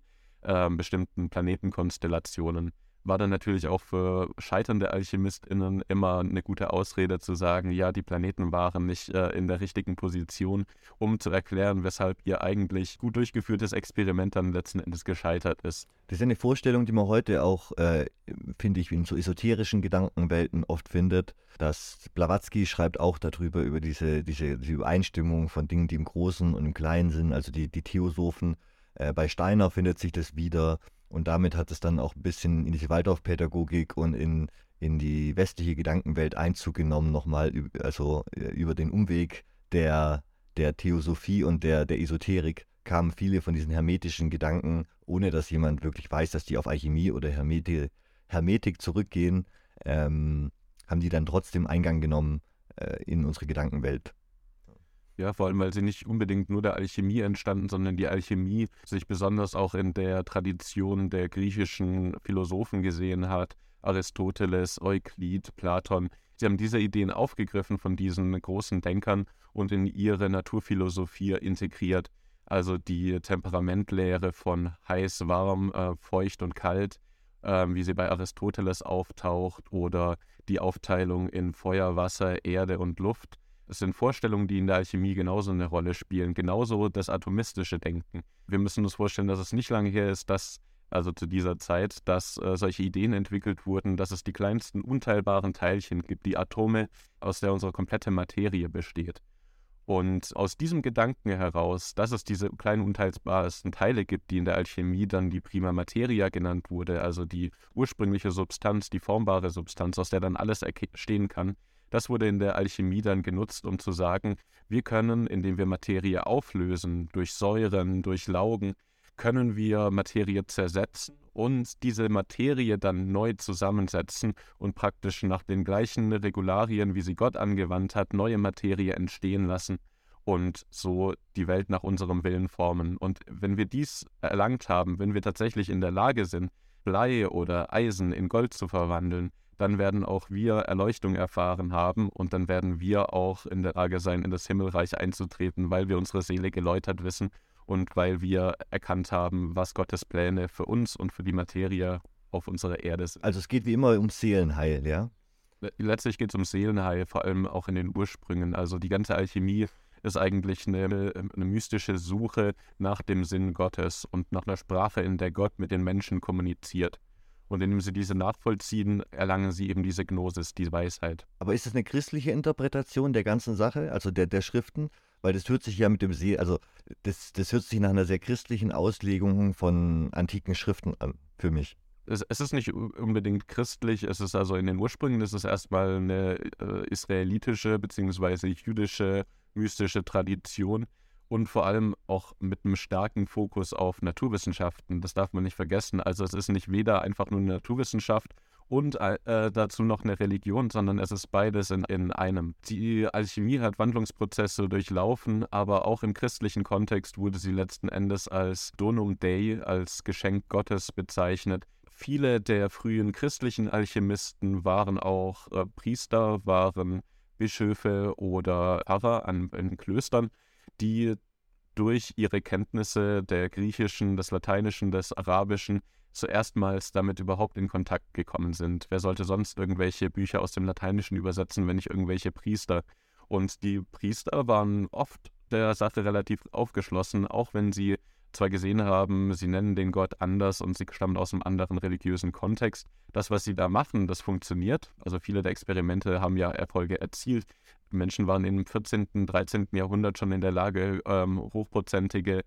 Speaker 3: Planetenkonstellationen. War dann natürlich auch für scheiternde AlchemistInnen immer eine gute Ausrede zu sagen, ja, die Planeten waren nicht in der richtigen Position, um zu erklären, weshalb ihr eigentlich gut durchgeführtes Experiment dann letzten Endes gescheitert ist.
Speaker 5: Das ist eine Vorstellung, die man heute auch, finde ich, in so esoterischen Gedankenwelten oft findet. Blavatsky schreibt auch darüber, über diese Übereinstimmung von Dingen, die im Großen und im Kleinen sind, also die Theosophen. Bei Steiner findet sich das wieder. Und damit hat es dann auch ein bisschen in diese Waldorfpädagogik und in die westliche Gedankenwelt Einzug genommen, nochmal über den Umweg der Theosophie und der Esoterik kamen viele von diesen hermetischen Gedanken, ohne dass jemand wirklich weiß, dass die auf Alchemie oder Hermetik zurückgehen, haben die dann trotzdem Eingang genommen in unsere Gedankenwelt.
Speaker 3: Ja, vor allem, weil sie nicht unbedingt nur der Alchemie entstanden, sondern die Alchemie sich besonders auch in der Tradition der griechischen Philosophen gesehen hat. Aristoteles, Euklid, Platon. Sie haben diese Ideen aufgegriffen von diesen großen Denkern und in ihre Naturphilosophie integriert. Also die Temperamentlehre von heiß, warm, feucht und kalt, wie sie bei Aristoteles auftaucht, oder die Aufteilung in Feuer, Wasser, Erde und Luft. Es sind Vorstellungen, die in der Alchemie genauso eine Rolle spielen, genauso das atomistische Denken. Wir müssen uns vorstellen, dass es nicht lange her ist, also zu dieser Zeit, dass solche Ideen entwickelt wurden, dass es die kleinsten unteilbaren Teilchen gibt, die Atome, aus der unsere komplette Materie besteht. Und aus diesem Gedanken heraus, dass es diese kleinen unteilbarsten Teile gibt, die in der Alchemie dann die Prima Materia genannt wurde, also die ursprüngliche Substanz, die formbare Substanz, aus der dann alles entstehen kann, das wurde in der Alchemie dann genutzt, um zu sagen, wir können, indem wir Materie auflösen, durch Säuren, durch Laugen, können wir Materie zersetzen und diese Materie dann neu zusammensetzen und praktisch nach den gleichen Regularien, wie sie Gott angewandt hat, neue Materie entstehen lassen und so die Welt nach unserem Willen formen. Und wenn wir dies erlangt haben, wenn wir tatsächlich in der Lage sind, Blei oder Eisen in Gold zu verwandeln, dann werden auch wir Erleuchtung erfahren haben und dann werden wir auch in der Lage sein, in das Himmelreich einzutreten, weil wir unsere Seele geläutert wissen und weil wir erkannt haben, was Gottes Pläne für uns und für die Materie auf unserer Erde sind.
Speaker 5: Also es geht wie immer um Seelenheil, ja?
Speaker 3: Letztlich geht es um Seelenheil, vor allem auch in den Ursprüngen. Also die ganze Alchemie ist eigentlich eine mystische Suche nach dem Sinn Gottes und nach einer Sprache, in der Gott mit den Menschen kommuniziert. Und indem sie diese nachvollziehen, erlangen sie eben diese Gnosis, die Weisheit.
Speaker 5: Aber ist das eine christliche Interpretation der ganzen Sache, also der Schriften? Weil das hört sich ja mit dem das hört sich nach einer sehr christlichen Auslegung von antiken Schriften an, für mich.
Speaker 3: Es ist nicht unbedingt christlich, es ist also in den Ursprüngen, es ist erstmal eine israelitische bzw. jüdische mystische Tradition und vor allem auch mit einem starken Fokus auf Naturwissenschaften. Das darf man nicht vergessen. Also es ist nicht weder einfach nur eine Naturwissenschaft und dazu noch eine Religion, sondern es ist beides in einem. Die Alchemie hat Wandlungsprozesse durchlaufen, aber auch im christlichen Kontext wurde sie letzten Endes als Donum Dei, als Geschenk Gottes bezeichnet. Viele der frühen christlichen Alchemisten waren auch Priester, waren Bischöfe oder Pfarrer in Klöstern, die durch ihre Kenntnisse der Griechischen, des Lateinischen, des Arabischen zuerstmals damit überhaupt in Kontakt gekommen sind. Wer sollte sonst irgendwelche Bücher aus dem Lateinischen übersetzen, wenn nicht irgendwelche Priester? Und die Priester waren oft der Sache relativ aufgeschlossen, auch wenn sie zwar gesehen haben, sie nennen den Gott anders und sie stammen aus einem anderen religiösen Kontext. Das, was sie da machen, das funktioniert. Also viele der Experimente haben ja Erfolge erzielt. Menschen waren im 14., 13. Jahrhundert schon in der Lage, hochprozentige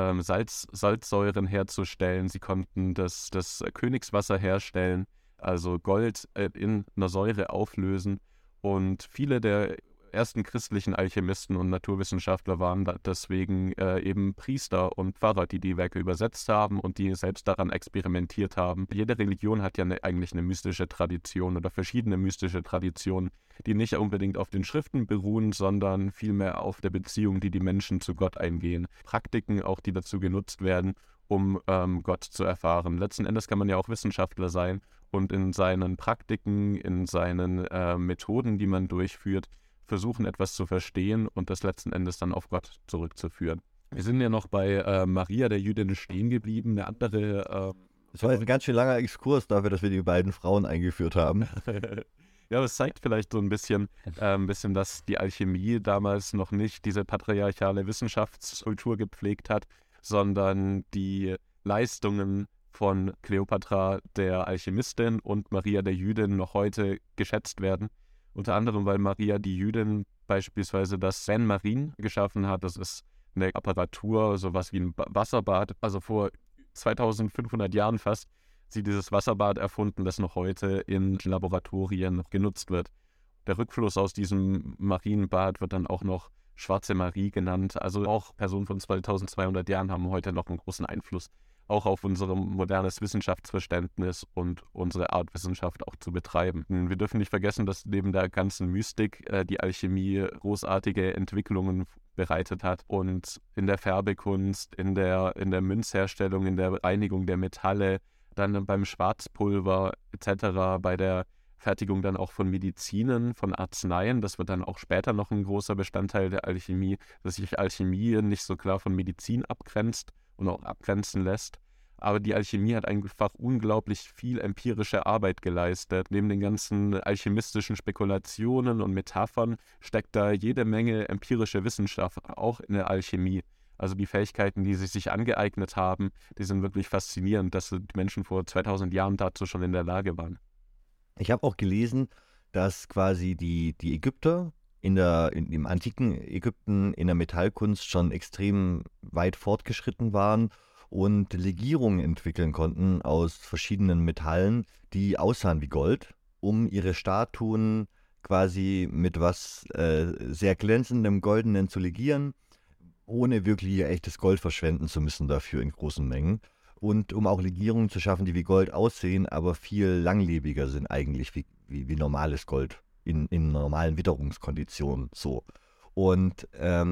Speaker 3: Salzsäuren herzustellen. Sie konnten das Königswasser herstellen, also Gold in einer Säure auflösen. Und viele der ersten christlichen Alchemisten und Naturwissenschaftler waren deswegen eben Priester und Pfarrer, die die Werke übersetzt haben und die selbst daran experimentiert haben. Jede Religion hat ja eigentlich eine mystische Tradition oder verschiedene mystische Traditionen, die nicht unbedingt auf den Schriften beruhen, sondern vielmehr auf der Beziehung, die die Menschen zu Gott eingehen. Praktiken auch, die dazu genutzt werden, um Gott zu erfahren. Letzten Endes kann man ja auch Wissenschaftler sein und in seinen Praktiken, in seinen Methoden, die man durchführt, versuchen, etwas zu verstehen und das letzten Endes dann auf Gott zurückzuführen. Wir sind ja noch bei Maria, der Jüdin, stehen geblieben. Eine andere...
Speaker 5: Das war jetzt ein ganz schön langer Exkurs dafür, dass wir die beiden Frauen eingeführt haben.
Speaker 3: Ja, aber es zeigt vielleicht so ein bisschen, dass die Alchemie damals noch nicht diese patriarchale Wissenschaftskultur gepflegt hat, sondern die Leistungen von Kleopatra, der Alchemistin, und Maria, der Jüdin, noch heute geschätzt werden. Unter anderem, weil Maria, die Jüdin, beispielsweise das Bain-Marie geschaffen hat. Das ist eine Apparatur, sowas wie ein Wasserbad. Also vor 2500 Jahren fast, sie dieses Wasserbad erfunden, das noch heute in Laboratorien noch genutzt wird. Der Rückfluss aus diesem Marienbad wird dann auch noch Schwarze Marie genannt. Also auch Personen von 2200 Jahren haben heute noch einen großen Einfluss, auch auf unser modernes Wissenschaftsverständnis und unsere Art, Wissenschaft auch zu betreiben. Wir dürfen nicht vergessen, dass neben der ganzen Mystik die Alchemie großartige Entwicklungen bereitet hat und in der Färbekunst, in der Münzherstellung, in der Reinigung der Metalle, dann beim Schwarzpulver etc., bei der Fertigung dann auch von Medizinen, von Arzneien. Das wird dann auch später noch ein großer Bestandteil der Alchemie, dass sich Alchemie nicht so klar von Medizin abgrenzt und auch abgrenzen lässt. Aber die Alchemie hat einfach unglaublich viel empirische Arbeit geleistet. Neben den ganzen alchemistischen Spekulationen und Metaphern steckt da jede Menge empirische Wissenschaft auch in der Alchemie. Also die Fähigkeiten, die sie sich angeeignet haben, die sind wirklich faszinierend, dass die Menschen vor 2000 Jahren dazu schon in der Lage waren.
Speaker 5: Ich habe auch gelesen, dass quasi die Ägypter im antiken Ägypten in der Metallkunst schon extrem weit fortgeschritten waren und Legierungen entwickeln konnten aus verschiedenen Metallen, die aussahen wie Gold, um ihre Statuen quasi mit was sehr glänzendem, goldenem zu legieren, ohne wirklich ihr echtes Gold verschwenden zu müssen dafür in großen Mengen. Und um auch Legierungen zu schaffen, die wie Gold aussehen, aber viel langlebiger sind eigentlich wie normales Gold in normalen Witterungskonditionen. So. Und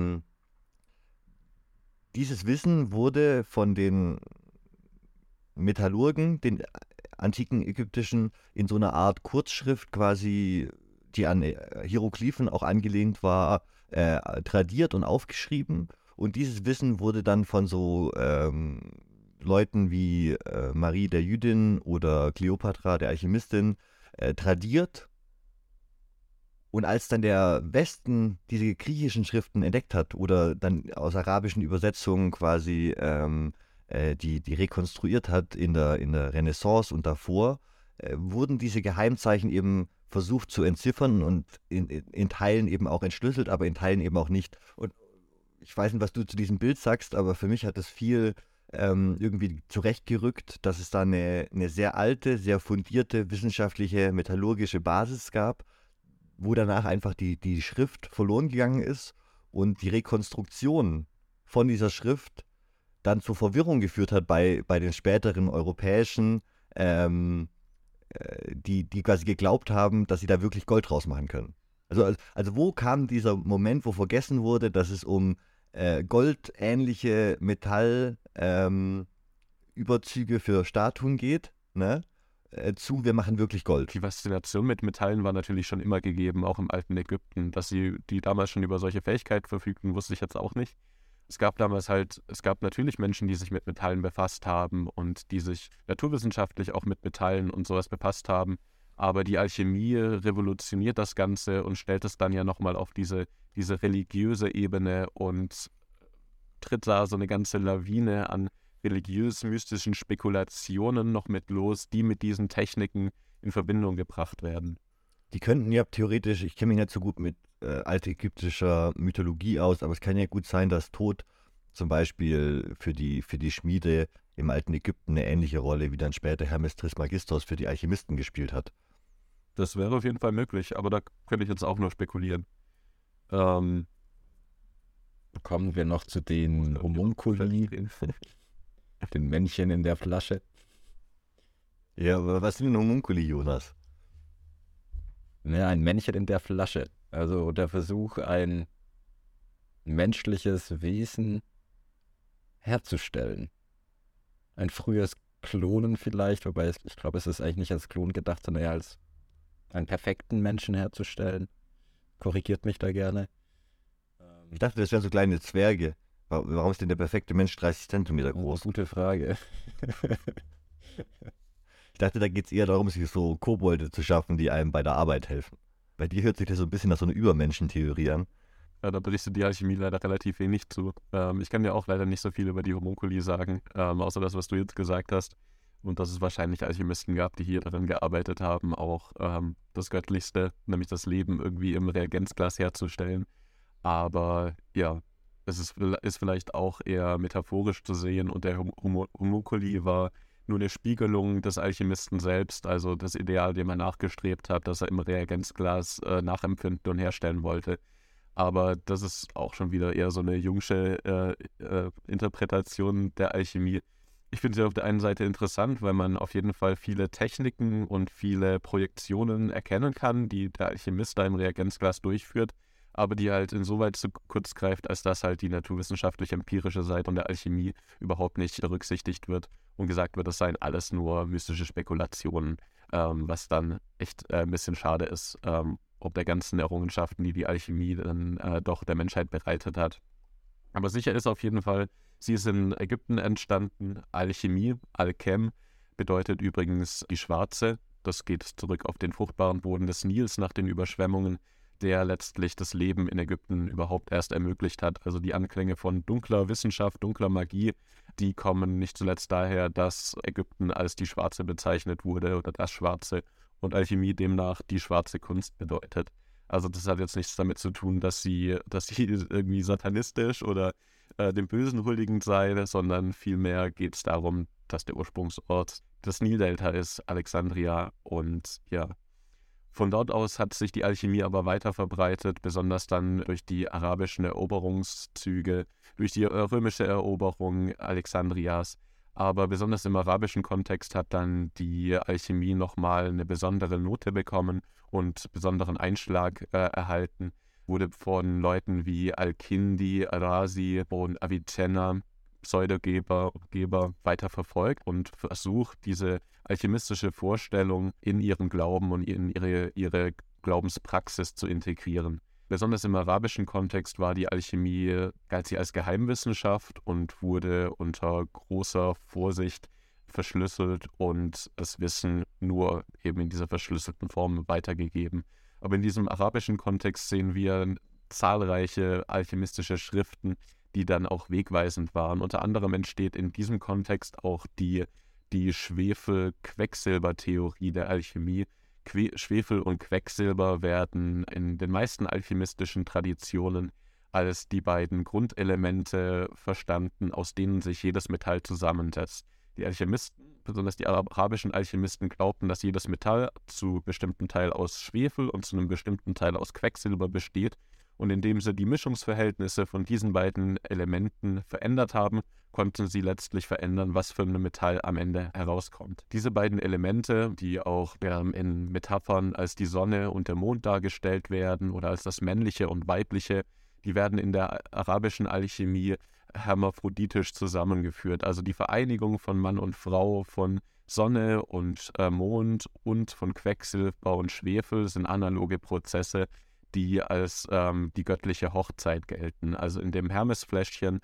Speaker 5: dieses Wissen wurde von den Metallurgen, den antiken ägyptischen, in so einer Art Kurzschrift quasi, die an Hieroglyphen auch angelehnt war, tradiert und aufgeschrieben. Und dieses Wissen wurde dann von so Leuten wie Marie der Jüdin oder Kleopatra der Alchemistin tradiert. Und als dann der Westen diese griechischen Schriften entdeckt hat oder dann aus arabischen Übersetzungen quasi die rekonstruiert hat in der Renaissance und davor, wurden diese Geheimzeichen eben versucht zu entziffern und in Teilen eben auch entschlüsselt, aber in Teilen eben auch nicht. Und ich weiß nicht, was du zu diesem Bild sagst, aber für mich hat es viel irgendwie zurechtgerückt, dass es da eine sehr alte, sehr fundierte wissenschaftliche, metallurgische Basis gab, wo danach einfach die Schrift verloren gegangen ist und die Rekonstruktion von dieser Schrift dann zur Verwirrung geführt hat bei den späteren Europäischen, die quasi geglaubt haben, dass sie da wirklich Gold draus machen können. Also wo kam dieser Moment, wo vergessen wurde, dass es um goldähnliche Metallüberzüge für Statuen geht, ne? Wir machen wirklich Gold.
Speaker 3: Die Faszination mit Metallen war natürlich schon immer gegeben, auch im alten Ägypten. Dass die damals schon über solche Fähigkeiten verfügten, wusste ich jetzt auch nicht. Es gab natürlich Menschen, die sich mit Metallen befasst haben und die sich naturwissenschaftlich auch mit Metallen und sowas befasst haben. Aber die Alchemie revolutioniert das Ganze und stellt es dann ja nochmal auf diese religiöse Ebene und tritt da so eine ganze Lawine an religiös-mystischen Spekulationen noch mit los, die mit diesen Techniken in Verbindung gebracht werden.
Speaker 5: Die könnten ja theoretisch, ich kenne mich nicht so gut mit altägyptischer Mythologie aus, aber es kann ja gut sein, dass Tod zum Beispiel für die Schmiede im alten Ägypten eine ähnliche Rolle wie dann später Hermes Trismegistos für die Alchemisten gespielt hat.
Speaker 3: Das wäre auf jeden Fall möglich, aber da könnte ich jetzt auch nur spekulieren.
Speaker 4: Kommen wir noch zu den Homunkuli, den Männchen in der Flasche.
Speaker 5: Ja, aber was sind denn Homunkuli, Jonas?
Speaker 4: Ja, ein Männchen in der Flasche. Also der Versuch, ein menschliches Wesen herzustellen. Ein frühes Klonen vielleicht, wobei ich glaube, es ist eigentlich nicht als Klon gedacht, sondern eher als einen perfekten Menschen herzustellen. Korrigiert mich da gerne.
Speaker 5: Ich dachte, das wären so kleine Zwerge. Warum ist denn der perfekte Mensch 30 Zentimeter groß?
Speaker 4: Gute Frage.
Speaker 5: Ich dachte, da geht es eher darum, sich so Kobolde zu schaffen, die einem bei der Arbeit helfen. Bei dir hört sich das so ein bisschen nach so einer Übermenschentheorie an.
Speaker 3: Ja, da berichtet die Alchemie leider relativ wenig zu. Ich kann dir auch leider nicht so viel über die Homunkuli sagen, außer das, was du jetzt gesagt hast. Und dass es wahrscheinlich Alchemisten gab, die hier daran gearbeitet haben, auch das Göttlichste, nämlich das Leben irgendwie im Reagenzglas herzustellen. Aber ja, ist vielleicht auch eher metaphorisch zu sehen und der Homunculi war nur eine Spiegelung des Alchemisten selbst, also das Ideal, dem er nachgestrebt hat, das er im Reagenzglas nachempfinden und herstellen wollte. Aber das ist auch schon wieder eher so eine jungsche Interpretation der Alchemie. Ich finde sie auf der einen Seite interessant, weil man auf jeden Fall viele Techniken und viele Projektionen erkennen kann, die der Alchemist da im Reagenzglas durchführt, aber die halt insoweit zu kurz greift, als dass halt die naturwissenschaftlich-empirische Seite von der Alchemie überhaupt nicht berücksichtigt wird und gesagt wird, das seien alles nur mystische Spekulationen, was dann echt ein bisschen schade ist, ob der ganzen Errungenschaften, die die Alchemie dann doch der Menschheit bereitet hat. Aber sicher ist auf jeden Fall, sie ist in Ägypten entstanden. Alchemie, Alchem, bedeutet übrigens die Schwarze. Das geht zurück auf den fruchtbaren Boden des Nils nach den Überschwemmungen, der letztlich das Leben in Ägypten überhaupt erst ermöglicht hat. Also die Anklänge von dunkler Wissenschaft, dunkler Magie, die kommen nicht zuletzt daher, dass Ägypten als die Schwarze bezeichnet wurde oder das Schwarze und Alchemie demnach die schwarze Kunst bedeutet. Also das hat jetzt nichts damit zu tun, dass sie irgendwie satanistisch oder dem Bösen huldigend sei, sondern vielmehr geht es darum, dass der Ursprungsort das Nildelta ist, Alexandria. Und ja, von dort aus hat sich die Alchemie aber weiter verbreitet, besonders dann durch die arabischen Eroberungszüge, durch die römische Eroberung Alexandrias. Aber besonders im arabischen Kontext hat dann die Alchemie nochmal eine besondere Note bekommen und besonderen Einschlag erhalten. Wurde von Leuten wie Al-Kindi, Al-Razi und Avicenna, Pseudogeber und Geber, weiter verfolgt und versucht, diese alchemistische Vorstellung in ihren Glauben und in ihre Glaubenspraxis zu integrieren. Besonders im arabischen Kontext war die Alchemie, galt sie als Geheimwissenschaft und wurde unter großer Vorsicht verschlüsselt und das Wissen nur eben in dieser verschlüsselten Form weitergegeben. Aber in diesem arabischen Kontext sehen wir zahlreiche alchemistische Schriften, die dann auch wegweisend waren. Unter anderem entsteht in diesem Kontext auch die Schwefel-Quecksilber-Theorie der Alchemie. Schwefel und Quecksilber werden in den meisten alchemistischen Traditionen als die beiden Grundelemente verstanden, aus denen sich jedes Metall zusammensetzt. Die Alchemisten, besonders die arabischen Alchemisten, glaubten, dass jedes Metall zu bestimmten Teil aus Schwefel und zu einem bestimmten Teil aus Quecksilber besteht. Und indem sie die Mischungsverhältnisse von diesen beiden Elementen verändert haben, konnten sie letztlich verändern, was für ein Metall am Ende herauskommt. Diese beiden Elemente, die auch in Metaphern als die Sonne und der Mond dargestellt werden oder als das Männliche und Weibliche, die werden in der arabischen Alchemie hermaphroditisch zusammengeführt. Also die Vereinigung von Mann und Frau, von Sonne und Mond und von Quecksilber und Schwefel sind analoge Prozesse, die als die göttliche Hochzeit gelten. Also in dem Hermesfläschchen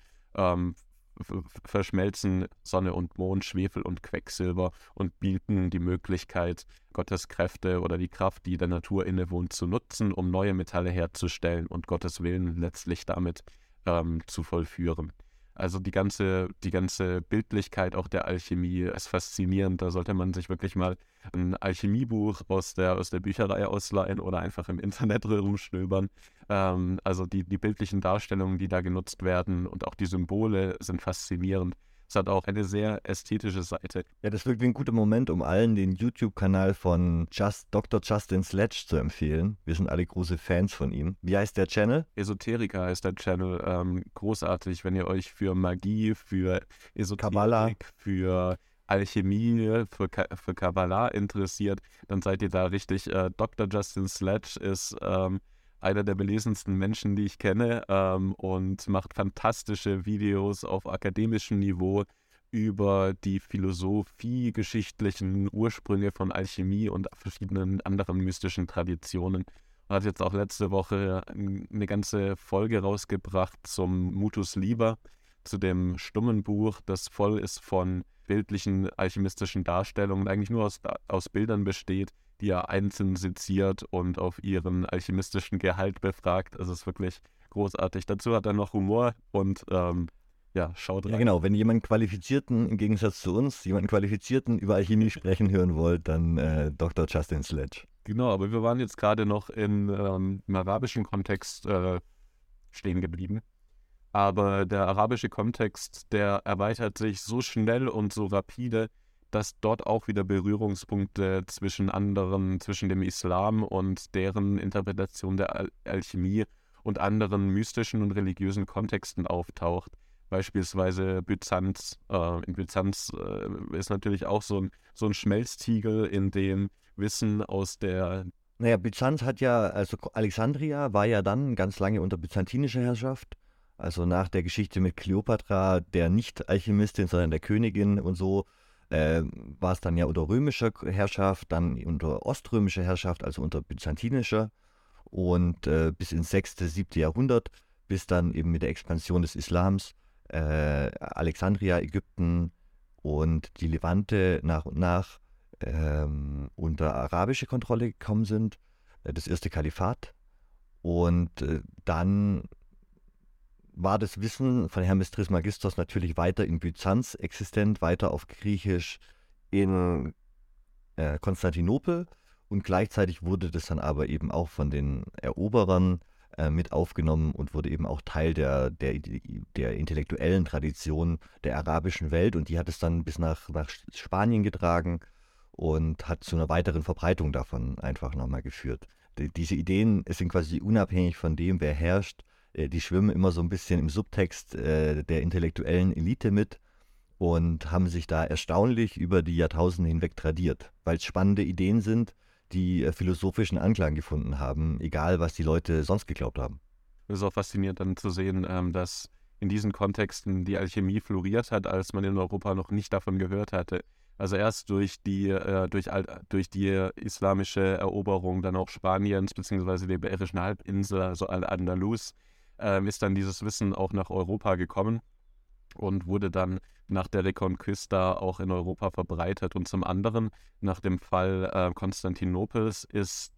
Speaker 3: verschmelzen Sonne und Mond, Schwefel und Quecksilber und bieten die Möglichkeit, Gottes Kräfte oder die Kraft, die der Natur innewohnt, zu nutzen, um neue Metalle herzustellen und Gottes Willen letztlich damit zu vollführen. Also die ganze Bildlichkeit auch der Alchemie ist faszinierend. Da sollte man sich wirklich mal ein Alchemiebuch aus der Bücherei ausleihen oder einfach im Internet rumstöbern. Also die bildlichen Darstellungen, die da genutzt werden und auch die Symbole sind faszinierend. Es hat auch eine sehr ästhetische Seite.
Speaker 5: Ja, das wirkt wie ein guter Moment, um allen den YouTube-Kanal von Dr. Justin Sledge zu empfehlen. Wir sind alle große Fans von ihm. Wie heißt der Channel?
Speaker 3: Esoterica heißt der Channel. Großartig, wenn ihr euch für Magie, für Esoterik,
Speaker 5: Kabbalah,
Speaker 3: für Alchemie, für Kabbalah interessiert, dann seid ihr da richtig. Dr. Justin Sledge ist einer der belesensten Menschen, die ich kenne, und macht fantastische Videos auf akademischem Niveau über die philosophie-geschichtlichen Ursprünge von Alchemie und verschiedenen anderen mystischen Traditionen. Er hat jetzt auch letzte Woche eine ganze Folge rausgebracht zum Mutus Liber, zu dem stummen Buch, das voll ist von bildlichen alchemistischen Darstellungen, eigentlich nur aus Bildern besteht, die er einzeln seziert und auf ihren alchemistischen Gehalt befragt. Also es ist wirklich großartig. Dazu hat er noch Humor und schaut rein.
Speaker 5: Ja, genau. Wenn jemanden Qualifizierten, im Gegensatz zu uns, jemanden Qualifizierten über Alchemie sprechen hören wollt, dann Dr. Justin Sledge.
Speaker 3: Genau, aber wir waren jetzt gerade noch im arabischen Kontext stehen geblieben. Aber der arabische Kontext, der erweitert sich so schnell und so rapide, dass dort auch wieder Berührungspunkte zwischen dem Islam und deren Interpretation der Alchemie und anderen mystischen und religiösen Kontexten auftaucht. Beispielsweise Byzanz. In Byzanz ist natürlich auch so ein Schmelztiegel, in dem Wissen aus der...
Speaker 5: Naja, Byzanz hat ja, also Alexandria war ja dann ganz lange unter byzantinischer Herrschaft. Also nach der Geschichte mit Kleopatra, der nicht Alchemistin, sondern der Königin und so, war es dann ja unter römischer Herrschaft, dann unter oströmischer Herrschaft, also unter byzantinischer und bis ins 6., 7. Jahrhundert, bis dann eben mit der Expansion des Islams Alexandria, Ägypten und die Levante nach und nach unter arabische Kontrolle gekommen sind, das erste Kalifat. Und dann war das Wissen von Hermes Trismegistos natürlich weiter in Byzanz existent, weiter auf Griechisch in Konstantinopel, und gleichzeitig wurde das dann aber eben auch von den Eroberern mit aufgenommen und wurde eben auch Teil der intellektuellen Tradition der arabischen Welt, und die hat es dann bis nach Spanien getragen und hat zu einer weiteren Verbreitung davon einfach nochmal geführt. Diese Ideen sind quasi unabhängig von dem, wer herrscht. Die schwimmen immer so ein bisschen im Subtext der intellektuellen Elite mit und haben sich da erstaunlich über die Jahrtausende hinweg tradiert, weil es spannende Ideen sind, die philosophischen Anklang gefunden haben, egal was die Leute sonst geglaubt haben.
Speaker 3: Es ist auch faszinierend dann zu sehen, dass in diesen Kontexten die Alchemie floriert hat, als man in Europa noch nicht davon gehört hatte. Also erst durch die islamische Eroberung dann auch Spaniens bzw. der Iberischen Halbinsel, also Al-Andalus, ist dann dieses Wissen auch nach Europa gekommen und wurde dann nach der Reconquista auch in Europa verbreitet. Und zum anderen, nach dem Fall Konstantinopels,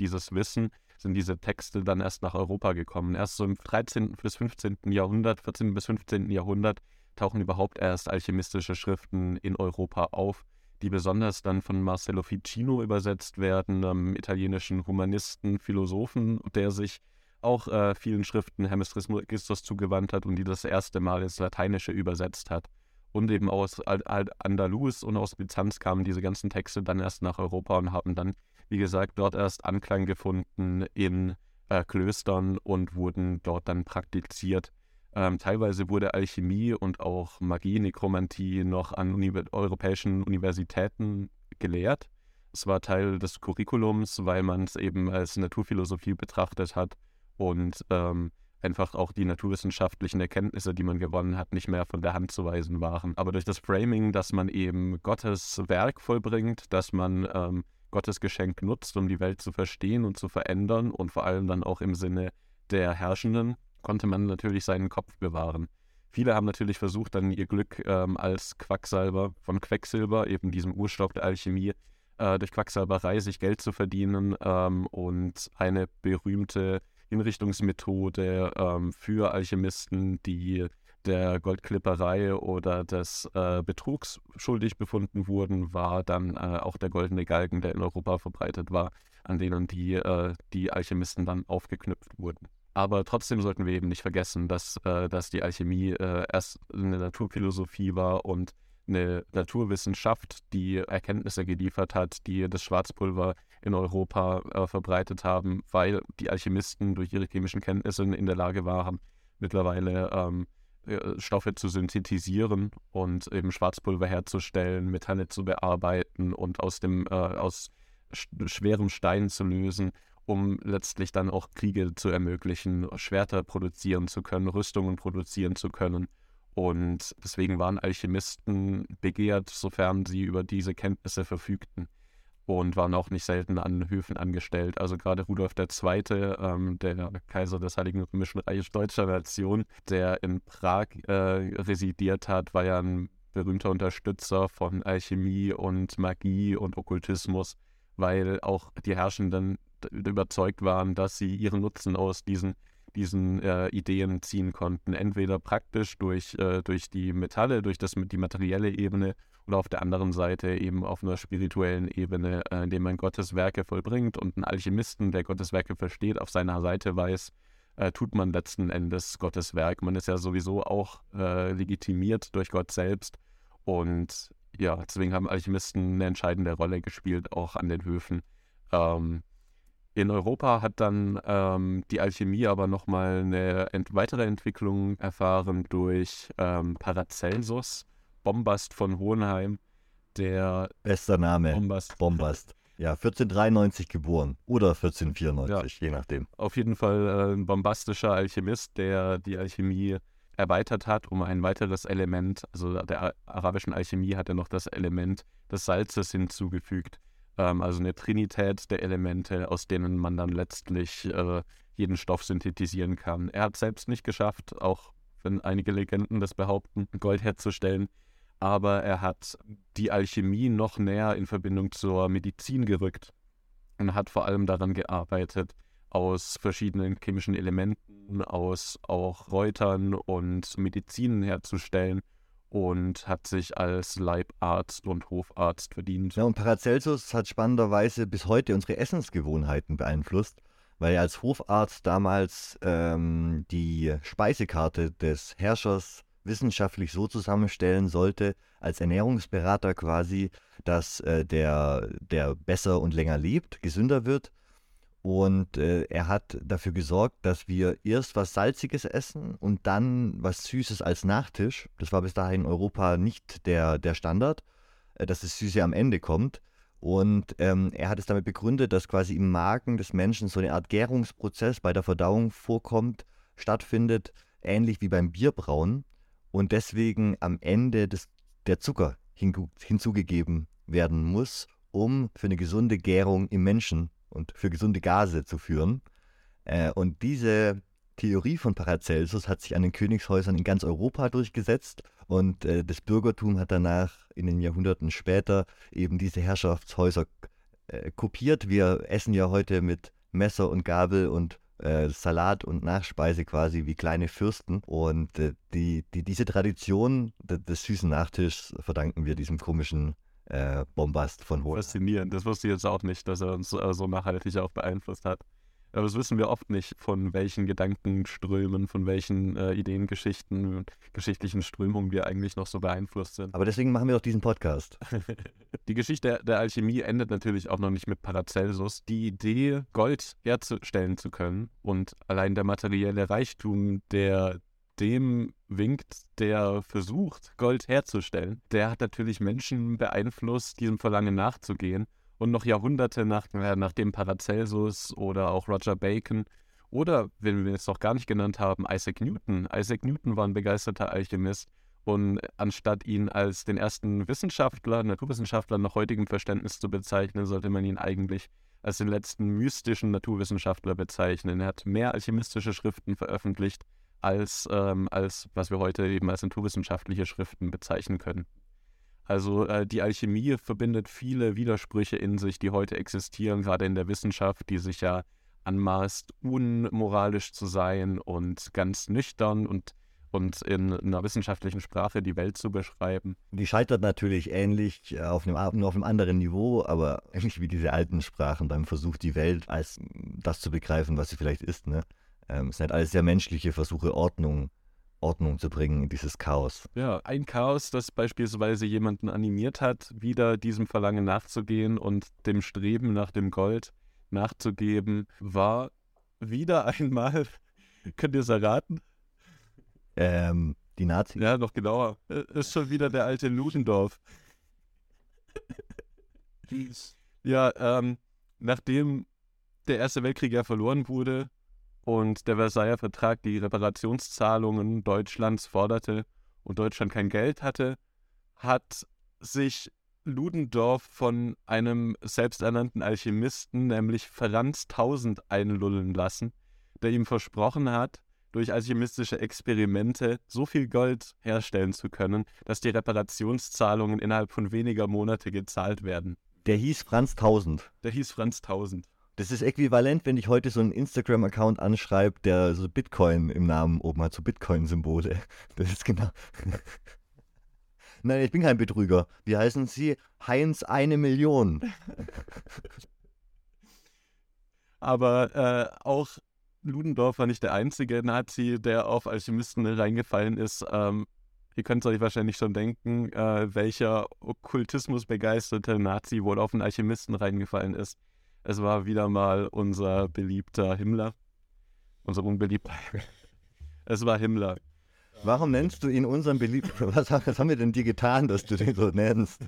Speaker 3: sind diese Texte dann erst nach Europa gekommen. Erst so im 13. bis 15. Jahrhundert, 14. bis 15. Jahrhundert tauchen überhaupt erst alchemistische Schriften in Europa auf, die besonders dann von Marcello Ficino übersetzt werden, einem italienischen Humanisten, Philosophen, der sich auch vielen Schriften Hermes Trismegistos zugewandt hat und die das erste Mal ins Lateinische übersetzt hat. Und eben aus Al-Andalus und aus Byzanz kamen diese ganzen Texte dann erst nach Europa und haben dann, wie gesagt, dort erst Anklang gefunden in Klöstern und wurden dort dann praktiziert. Teilweise wurde Alchemie und auch Magie, Nekromantie noch an europäischen Universitäten gelehrt. Es war Teil des Curriculums, weil man es eben als Naturphilosophie betrachtet hat und einfach auch die naturwissenschaftlichen Erkenntnisse, die man gewonnen hat, nicht mehr von der Hand zu weisen waren. Aber durch das Framing, dass man eben Gottes Werk vollbringt, dass man Gottes Geschenk nutzt, um die Welt zu verstehen und zu verändern und vor allem dann auch im Sinne der Herrschenden, konnte man natürlich seinen Kopf bewahren. Viele haben natürlich versucht, dann ihr Glück als Quacksalber von Quecksilber, eben diesem Urstoff der Alchemie, durch Quacksalberei sich Geld zu verdienen und eine berühmte Hinrichtungsmethode für Alchemisten, die der Goldklipperei oder des Betrugs schuldig befunden wurden, war dann auch der goldene Galgen, der in Europa verbreitet war, an denen die Alchemisten dann aufgeknüpft wurden. Aber trotzdem sollten wir eben nicht vergessen, dass die Alchemie erst eine Naturphilosophie war und eine Naturwissenschaft, die Erkenntnisse geliefert hat, die das Schwarzpulver in Europa verbreitet haben, weil die Alchemisten durch ihre chemischen Kenntnisse in der Lage waren, mittlerweile Stoffe zu synthetisieren und eben Schwarzpulver herzustellen, Metalle zu bearbeiten und aus schwerem Stein zu lösen, um letztlich dann auch Kriege zu ermöglichen, Schwerter produzieren zu können, Rüstungen produzieren zu können. Und deswegen waren Alchemisten begehrt, sofern sie über diese Kenntnisse verfügten, und waren auch nicht selten an Höfen angestellt. Also gerade Rudolf II., der Kaiser des Heiligen Römischen Reiches deutscher Nation, der in Prag residiert hat, war ja ein berühmter Unterstützer von Alchemie und Magie und Okkultismus, weil auch die Herrschenden überzeugt waren, dass sie ihren Nutzen aus diesen Ideen ziehen konnten. Entweder praktisch durch die Metalle, durch die materielle Ebene, oder auf der anderen Seite eben auf einer spirituellen Ebene, indem man Gottes Werke vollbringt und einen Alchemisten, der Gottes Werke versteht, auf seiner Seite weiß, tut man letzten Endes Gottes Werk. Man ist ja sowieso auch legitimiert durch Gott selbst. Und ja, deswegen haben Alchemisten eine entscheidende Rolle gespielt, auch an den Höfen. In Europa hat dann die Alchemie aber nochmal eine weitere Entwicklung erfahren durch Paracelsus, Bombast von Hohenheim, der
Speaker 5: Bester Name,
Speaker 3: Bombast.
Speaker 5: Bombast. Ja, 1493 geboren oder 1494, je nachdem.
Speaker 3: Auf jeden Fall ein bombastischer Alchemist, der die Alchemie erweitert hat um ein weiteres Element. Also der arabischen Alchemie hat er noch das Element des Salzes hinzugefügt. Also eine Trinität der Elemente, aus denen man dann letztlich jeden Stoff synthetisieren kann. Er hat es selbst nicht geschafft, auch wenn einige Legenden das behaupten, Gold herzustellen. Aber er hat die Alchemie noch näher in Verbindung zur Medizin gerückt und hat vor allem daran gearbeitet, aus verschiedenen chemischen Elementen, aus auch Kräutern und Medizinen herzustellen und hat sich als Leibarzt und Hofarzt verdient.
Speaker 5: Ja, und Paracelsus hat spannenderweise bis heute unsere Essensgewohnheiten beeinflusst, weil er als Hofarzt damals die Speisekarte des Herrschers wissenschaftlich so zusammenstellen sollte, als Ernährungsberater quasi, dass der besser und länger lebt, gesünder wird. Und er hat dafür gesorgt, dass wir erst was Salziges essen und dann was Süßes als Nachtisch. Das war bis dahin in Europa nicht der Standard, dass das Süße am Ende kommt. Und er hat es damit begründet, dass quasi im Magen des Menschen so eine Art Gärungsprozess bei der Verdauung stattfindet, ähnlich wie beim Bierbrauen. Und deswegen am Ende der Zucker hinzugegeben werden muss, um für eine gesunde Gärung im Menschen und für gesunde Gase zu führen. Und diese Theorie von Paracelsus hat sich an den Königshäusern in ganz Europa durchgesetzt und das Bürgertum hat danach in den Jahrhunderten später eben diese Herrschaftshäuser kopiert. Wir essen ja heute mit Messer und Gabel und Salat und Nachspeise quasi wie kleine Fürsten. Und diese Tradition des süßen Nachtischs verdanken wir diesem komischen Bombast von Hohenheim.
Speaker 3: Faszinierend, das wusste ich jetzt auch nicht, dass er uns so nachhaltig auch beeinflusst hat. Aber das wissen wir oft nicht, von welchen Gedankenströmen, von welchen Ideengeschichten, geschichtlichen Strömungen wir eigentlich noch so beeinflusst sind.
Speaker 5: Aber deswegen machen wir doch diesen Podcast.
Speaker 3: Die Geschichte der Alchemie endet natürlich auch noch nicht mit Paracelsus. Die Idee, Gold herzustellen zu können und allein der materielle Reichtum, der dem winkt, der versucht, Gold herzustellen, der hat natürlich Menschen beeinflusst, diesem Verlangen nachzugehen. Und noch Jahrhunderte nachdem Paracelsus oder auch Roger Bacon oder, wenn wir es noch gar nicht genannt haben, Isaac Newton. Isaac Newton war ein begeisterter Alchemist und anstatt ihn als den ersten Naturwissenschaftler nach heutigem Verständnis zu bezeichnen, sollte man ihn eigentlich als den letzten mystischen Naturwissenschaftler bezeichnen. Er hat mehr alchemistische Schriften veröffentlicht, als was wir heute eben als naturwissenschaftliche Schriften bezeichnen können. Also die Alchemie verbindet viele Widersprüche in sich, die heute existieren, gerade in der Wissenschaft, die sich ja anmaßt, unmoralisch zu sein und ganz nüchtern und in einer wissenschaftlichen Sprache die Welt zu beschreiben.
Speaker 5: Die scheitert natürlich ähnlich nur auf einem anderen Niveau, aber ähnlich wie diese alten Sprachen beim Versuch, die Welt als das zu begreifen, was sie vielleicht ist. Ne? Es sind halt alles sehr menschliche Versuche, Ordnung zu bringen in dieses Chaos.
Speaker 3: Ja, ein Chaos, das beispielsweise jemanden animiert hat, wieder diesem Verlangen nachzugehen und dem Streben nach dem Gold nachzugeben, war wieder einmal, könnt ihr es erraten?
Speaker 5: Die Nazis?
Speaker 3: Ja, noch genauer. Ist schon wieder der alte Ludendorff. Ja, nachdem der Erste Weltkrieg ja verloren wurde, und der Versailler Vertrag die Reparationszahlungen Deutschlands forderte und Deutschland kein Geld hatte, hat sich Ludendorff von einem selbsternannten Alchemisten, nämlich Franz Tausend, einlullen lassen, der ihm versprochen hat, durch alchemistische Experimente so viel Gold herstellen zu können, dass die Reparationszahlungen innerhalb von weniger Monate gezahlt werden.
Speaker 5: Der hieß Franz Tausend.
Speaker 3: Der hieß Franz Tausend.
Speaker 5: Das ist äquivalent, wenn ich heute so einen Instagram-Account anschreibe, der so Bitcoin im Namen oben hat, so Bitcoin-Symbole. Das ist genau. Nein, ich bin kein Betrüger. Wie heißen Sie? Heinz 1 Million.
Speaker 3: Aber auch Ludendorff war nicht der einzige Nazi, der auf Alchemisten reingefallen ist. Ihr könnt euch wahrscheinlich schon denken, welcher okkultismusbegeisterte Nazi wohl auf einen Alchemisten reingefallen ist. Es war wieder mal unser beliebter Himmler. Unser unbeliebter. Es war Himmler.
Speaker 5: Warum nennst du ihn unseren Beliebten? Was haben wir denn dir getan, dass du den so nennst?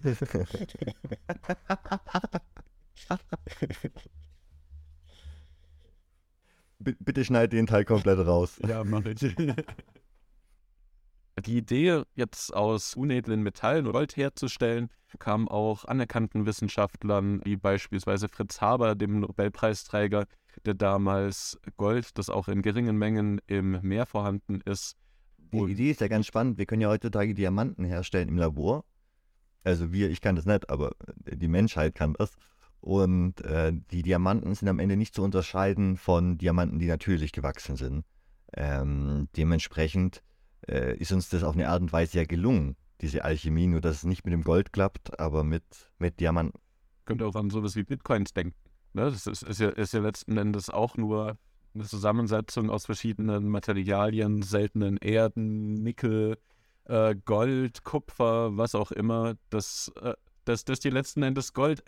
Speaker 5: Bitte schneid den Teil komplett raus.
Speaker 3: Ja, mach ich. Die Idee, jetzt aus unedlen Metallen Gold herzustellen, kam auch anerkannten Wissenschaftlern, wie beispielsweise Fritz Haber, dem Nobelpreisträger, der damals Gold, das auch in geringen Mengen im Meer vorhanden ist.
Speaker 5: Die Idee ist ja ganz spannend. Wir können ja heutzutage Diamanten herstellen im Labor. Also ich kann das nicht, aber die Menschheit kann das. Und die Diamanten sind am Ende nicht zu unterscheiden von Diamanten, die natürlich gewachsen sind. Dementsprechend ist uns das auf eine Art und Weise ja gelungen, diese Alchemie, nur dass es nicht mit dem Gold klappt, aber mit Diamanten.
Speaker 3: Könnt ihr auch an sowas wie Bitcoins denken. Ne? Das ist ja letzten Endes auch nur eine Zusammensetzung aus verschiedenen Materialien, seltenen Erden, Nickel, Gold, Kupfer, was auch immer, dass dir letzten Endes Gold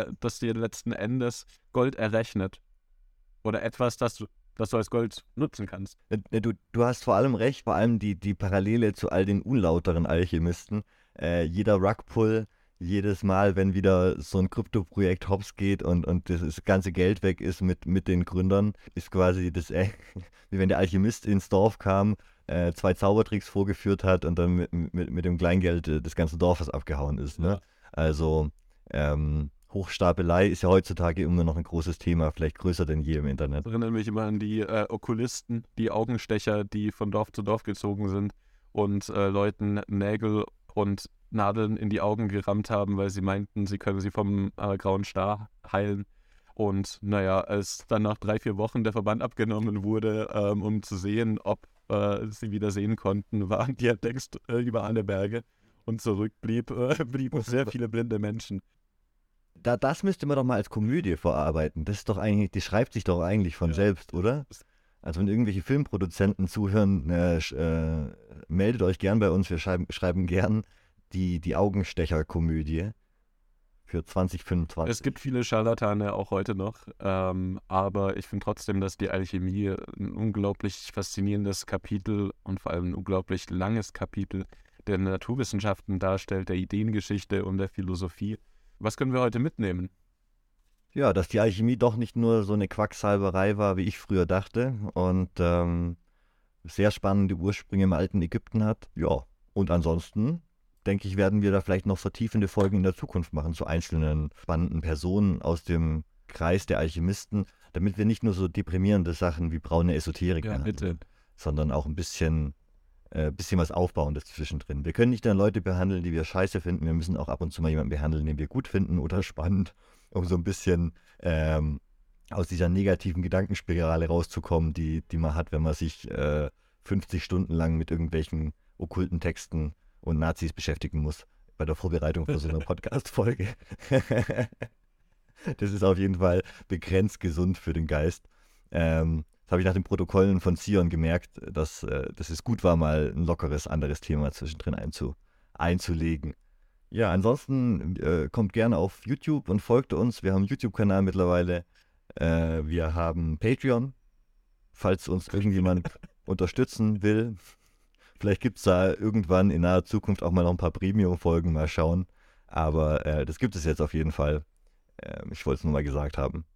Speaker 3: errechnet. Oder etwas, das du als Gold nutzen kannst.
Speaker 5: Du hast vor allem recht, vor allem die Parallele zu all den unlauteren Alchemisten. Jeder Rugpull, jedes Mal, wenn wieder so ein Kryptoprojekt hops geht und das ganze Geld weg ist mit den Gründern, ist quasi das, wie wenn der Alchemist ins Dorf kam, 2 Zaubertricks vorgeführt hat und dann mit dem Kleingeld des ganzen Dorfes abgehauen ist. Ne?
Speaker 3: Ja.
Speaker 5: Also Hochstapelei ist ja heutzutage immer noch ein großes Thema, vielleicht größer denn je im Internet.
Speaker 3: Das erinnert mich immer an die Okkulisten, die Augenstecher, die von Dorf zu Dorf gezogen sind und Leuten Nägel und Nadeln in die Augen gerammt haben, weil sie meinten, sie können sie vom grauen Star heilen. Und naja, als dann nach 3-4 Wochen der Verband abgenommen wurde, um zu sehen, ob sie wieder sehen konnten, waren die halt längst über alle Berge und blieben sehr viele blinde Menschen.
Speaker 5: Das müsste man doch mal als Komödie verarbeiten. Das schreibt sich doch eigentlich von selbst, oder? Also wenn irgendwelche Filmproduzenten zuhören, meldet euch gern bei uns. Wir schreiben gern die Augenstecher-Komödie für 2025.
Speaker 3: Es gibt viele Scharlatane auch heute noch, aber ich finde trotzdem, dass die Alchemie ein unglaublich faszinierendes Kapitel und vor allem ein unglaublich langes Kapitel der Naturwissenschaften darstellt, der Ideengeschichte und der Philosophie. Was können wir heute mitnehmen?
Speaker 5: Ja, dass die Alchemie doch nicht nur so eine Quacksalberei war, wie ich früher dachte und sehr spannende Ursprünge im alten Ägypten hat. Ja, und ansonsten denke ich, werden wir da vielleicht noch vertiefende Folgen in der Zukunft machen zu einzelnen spannenden Personen aus dem Kreis der Alchemisten, damit wir nicht nur so deprimierende Sachen wie braune Esoterik behandeln, sondern auch ein bisschen was Aufbauendes zwischendrin. Wir können nicht dann Leute behandeln, die wir scheiße finden. Wir müssen auch ab und zu mal jemanden behandeln, den wir gut finden oder spannend, um so ein bisschen aus dieser negativen Gedankenspirale rauszukommen, die man hat, wenn man sich 50 Stunden lang mit irgendwelchen okkulten Texten und Nazis beschäftigen muss bei der Vorbereitung für so eine Podcast-Folge. Das ist auf jeden Fall begrenzt gesund für den Geist. Das habe ich nach den Protokollen von Zion gemerkt, dass es gut war, mal ein lockeres, anderes Thema zwischendrin einzulegen. Ja, ansonsten kommt gerne auf YouTube und folgt uns. Wir haben einen YouTube-Kanal mittlerweile. Wir haben Patreon, falls uns irgendjemand unterstützen will. Vielleicht gibt es da irgendwann in naher Zukunft auch mal noch ein paar Premium-Folgen, mal schauen. Aber das gibt es jetzt auf jeden Fall. Ich wollte es nur mal gesagt haben.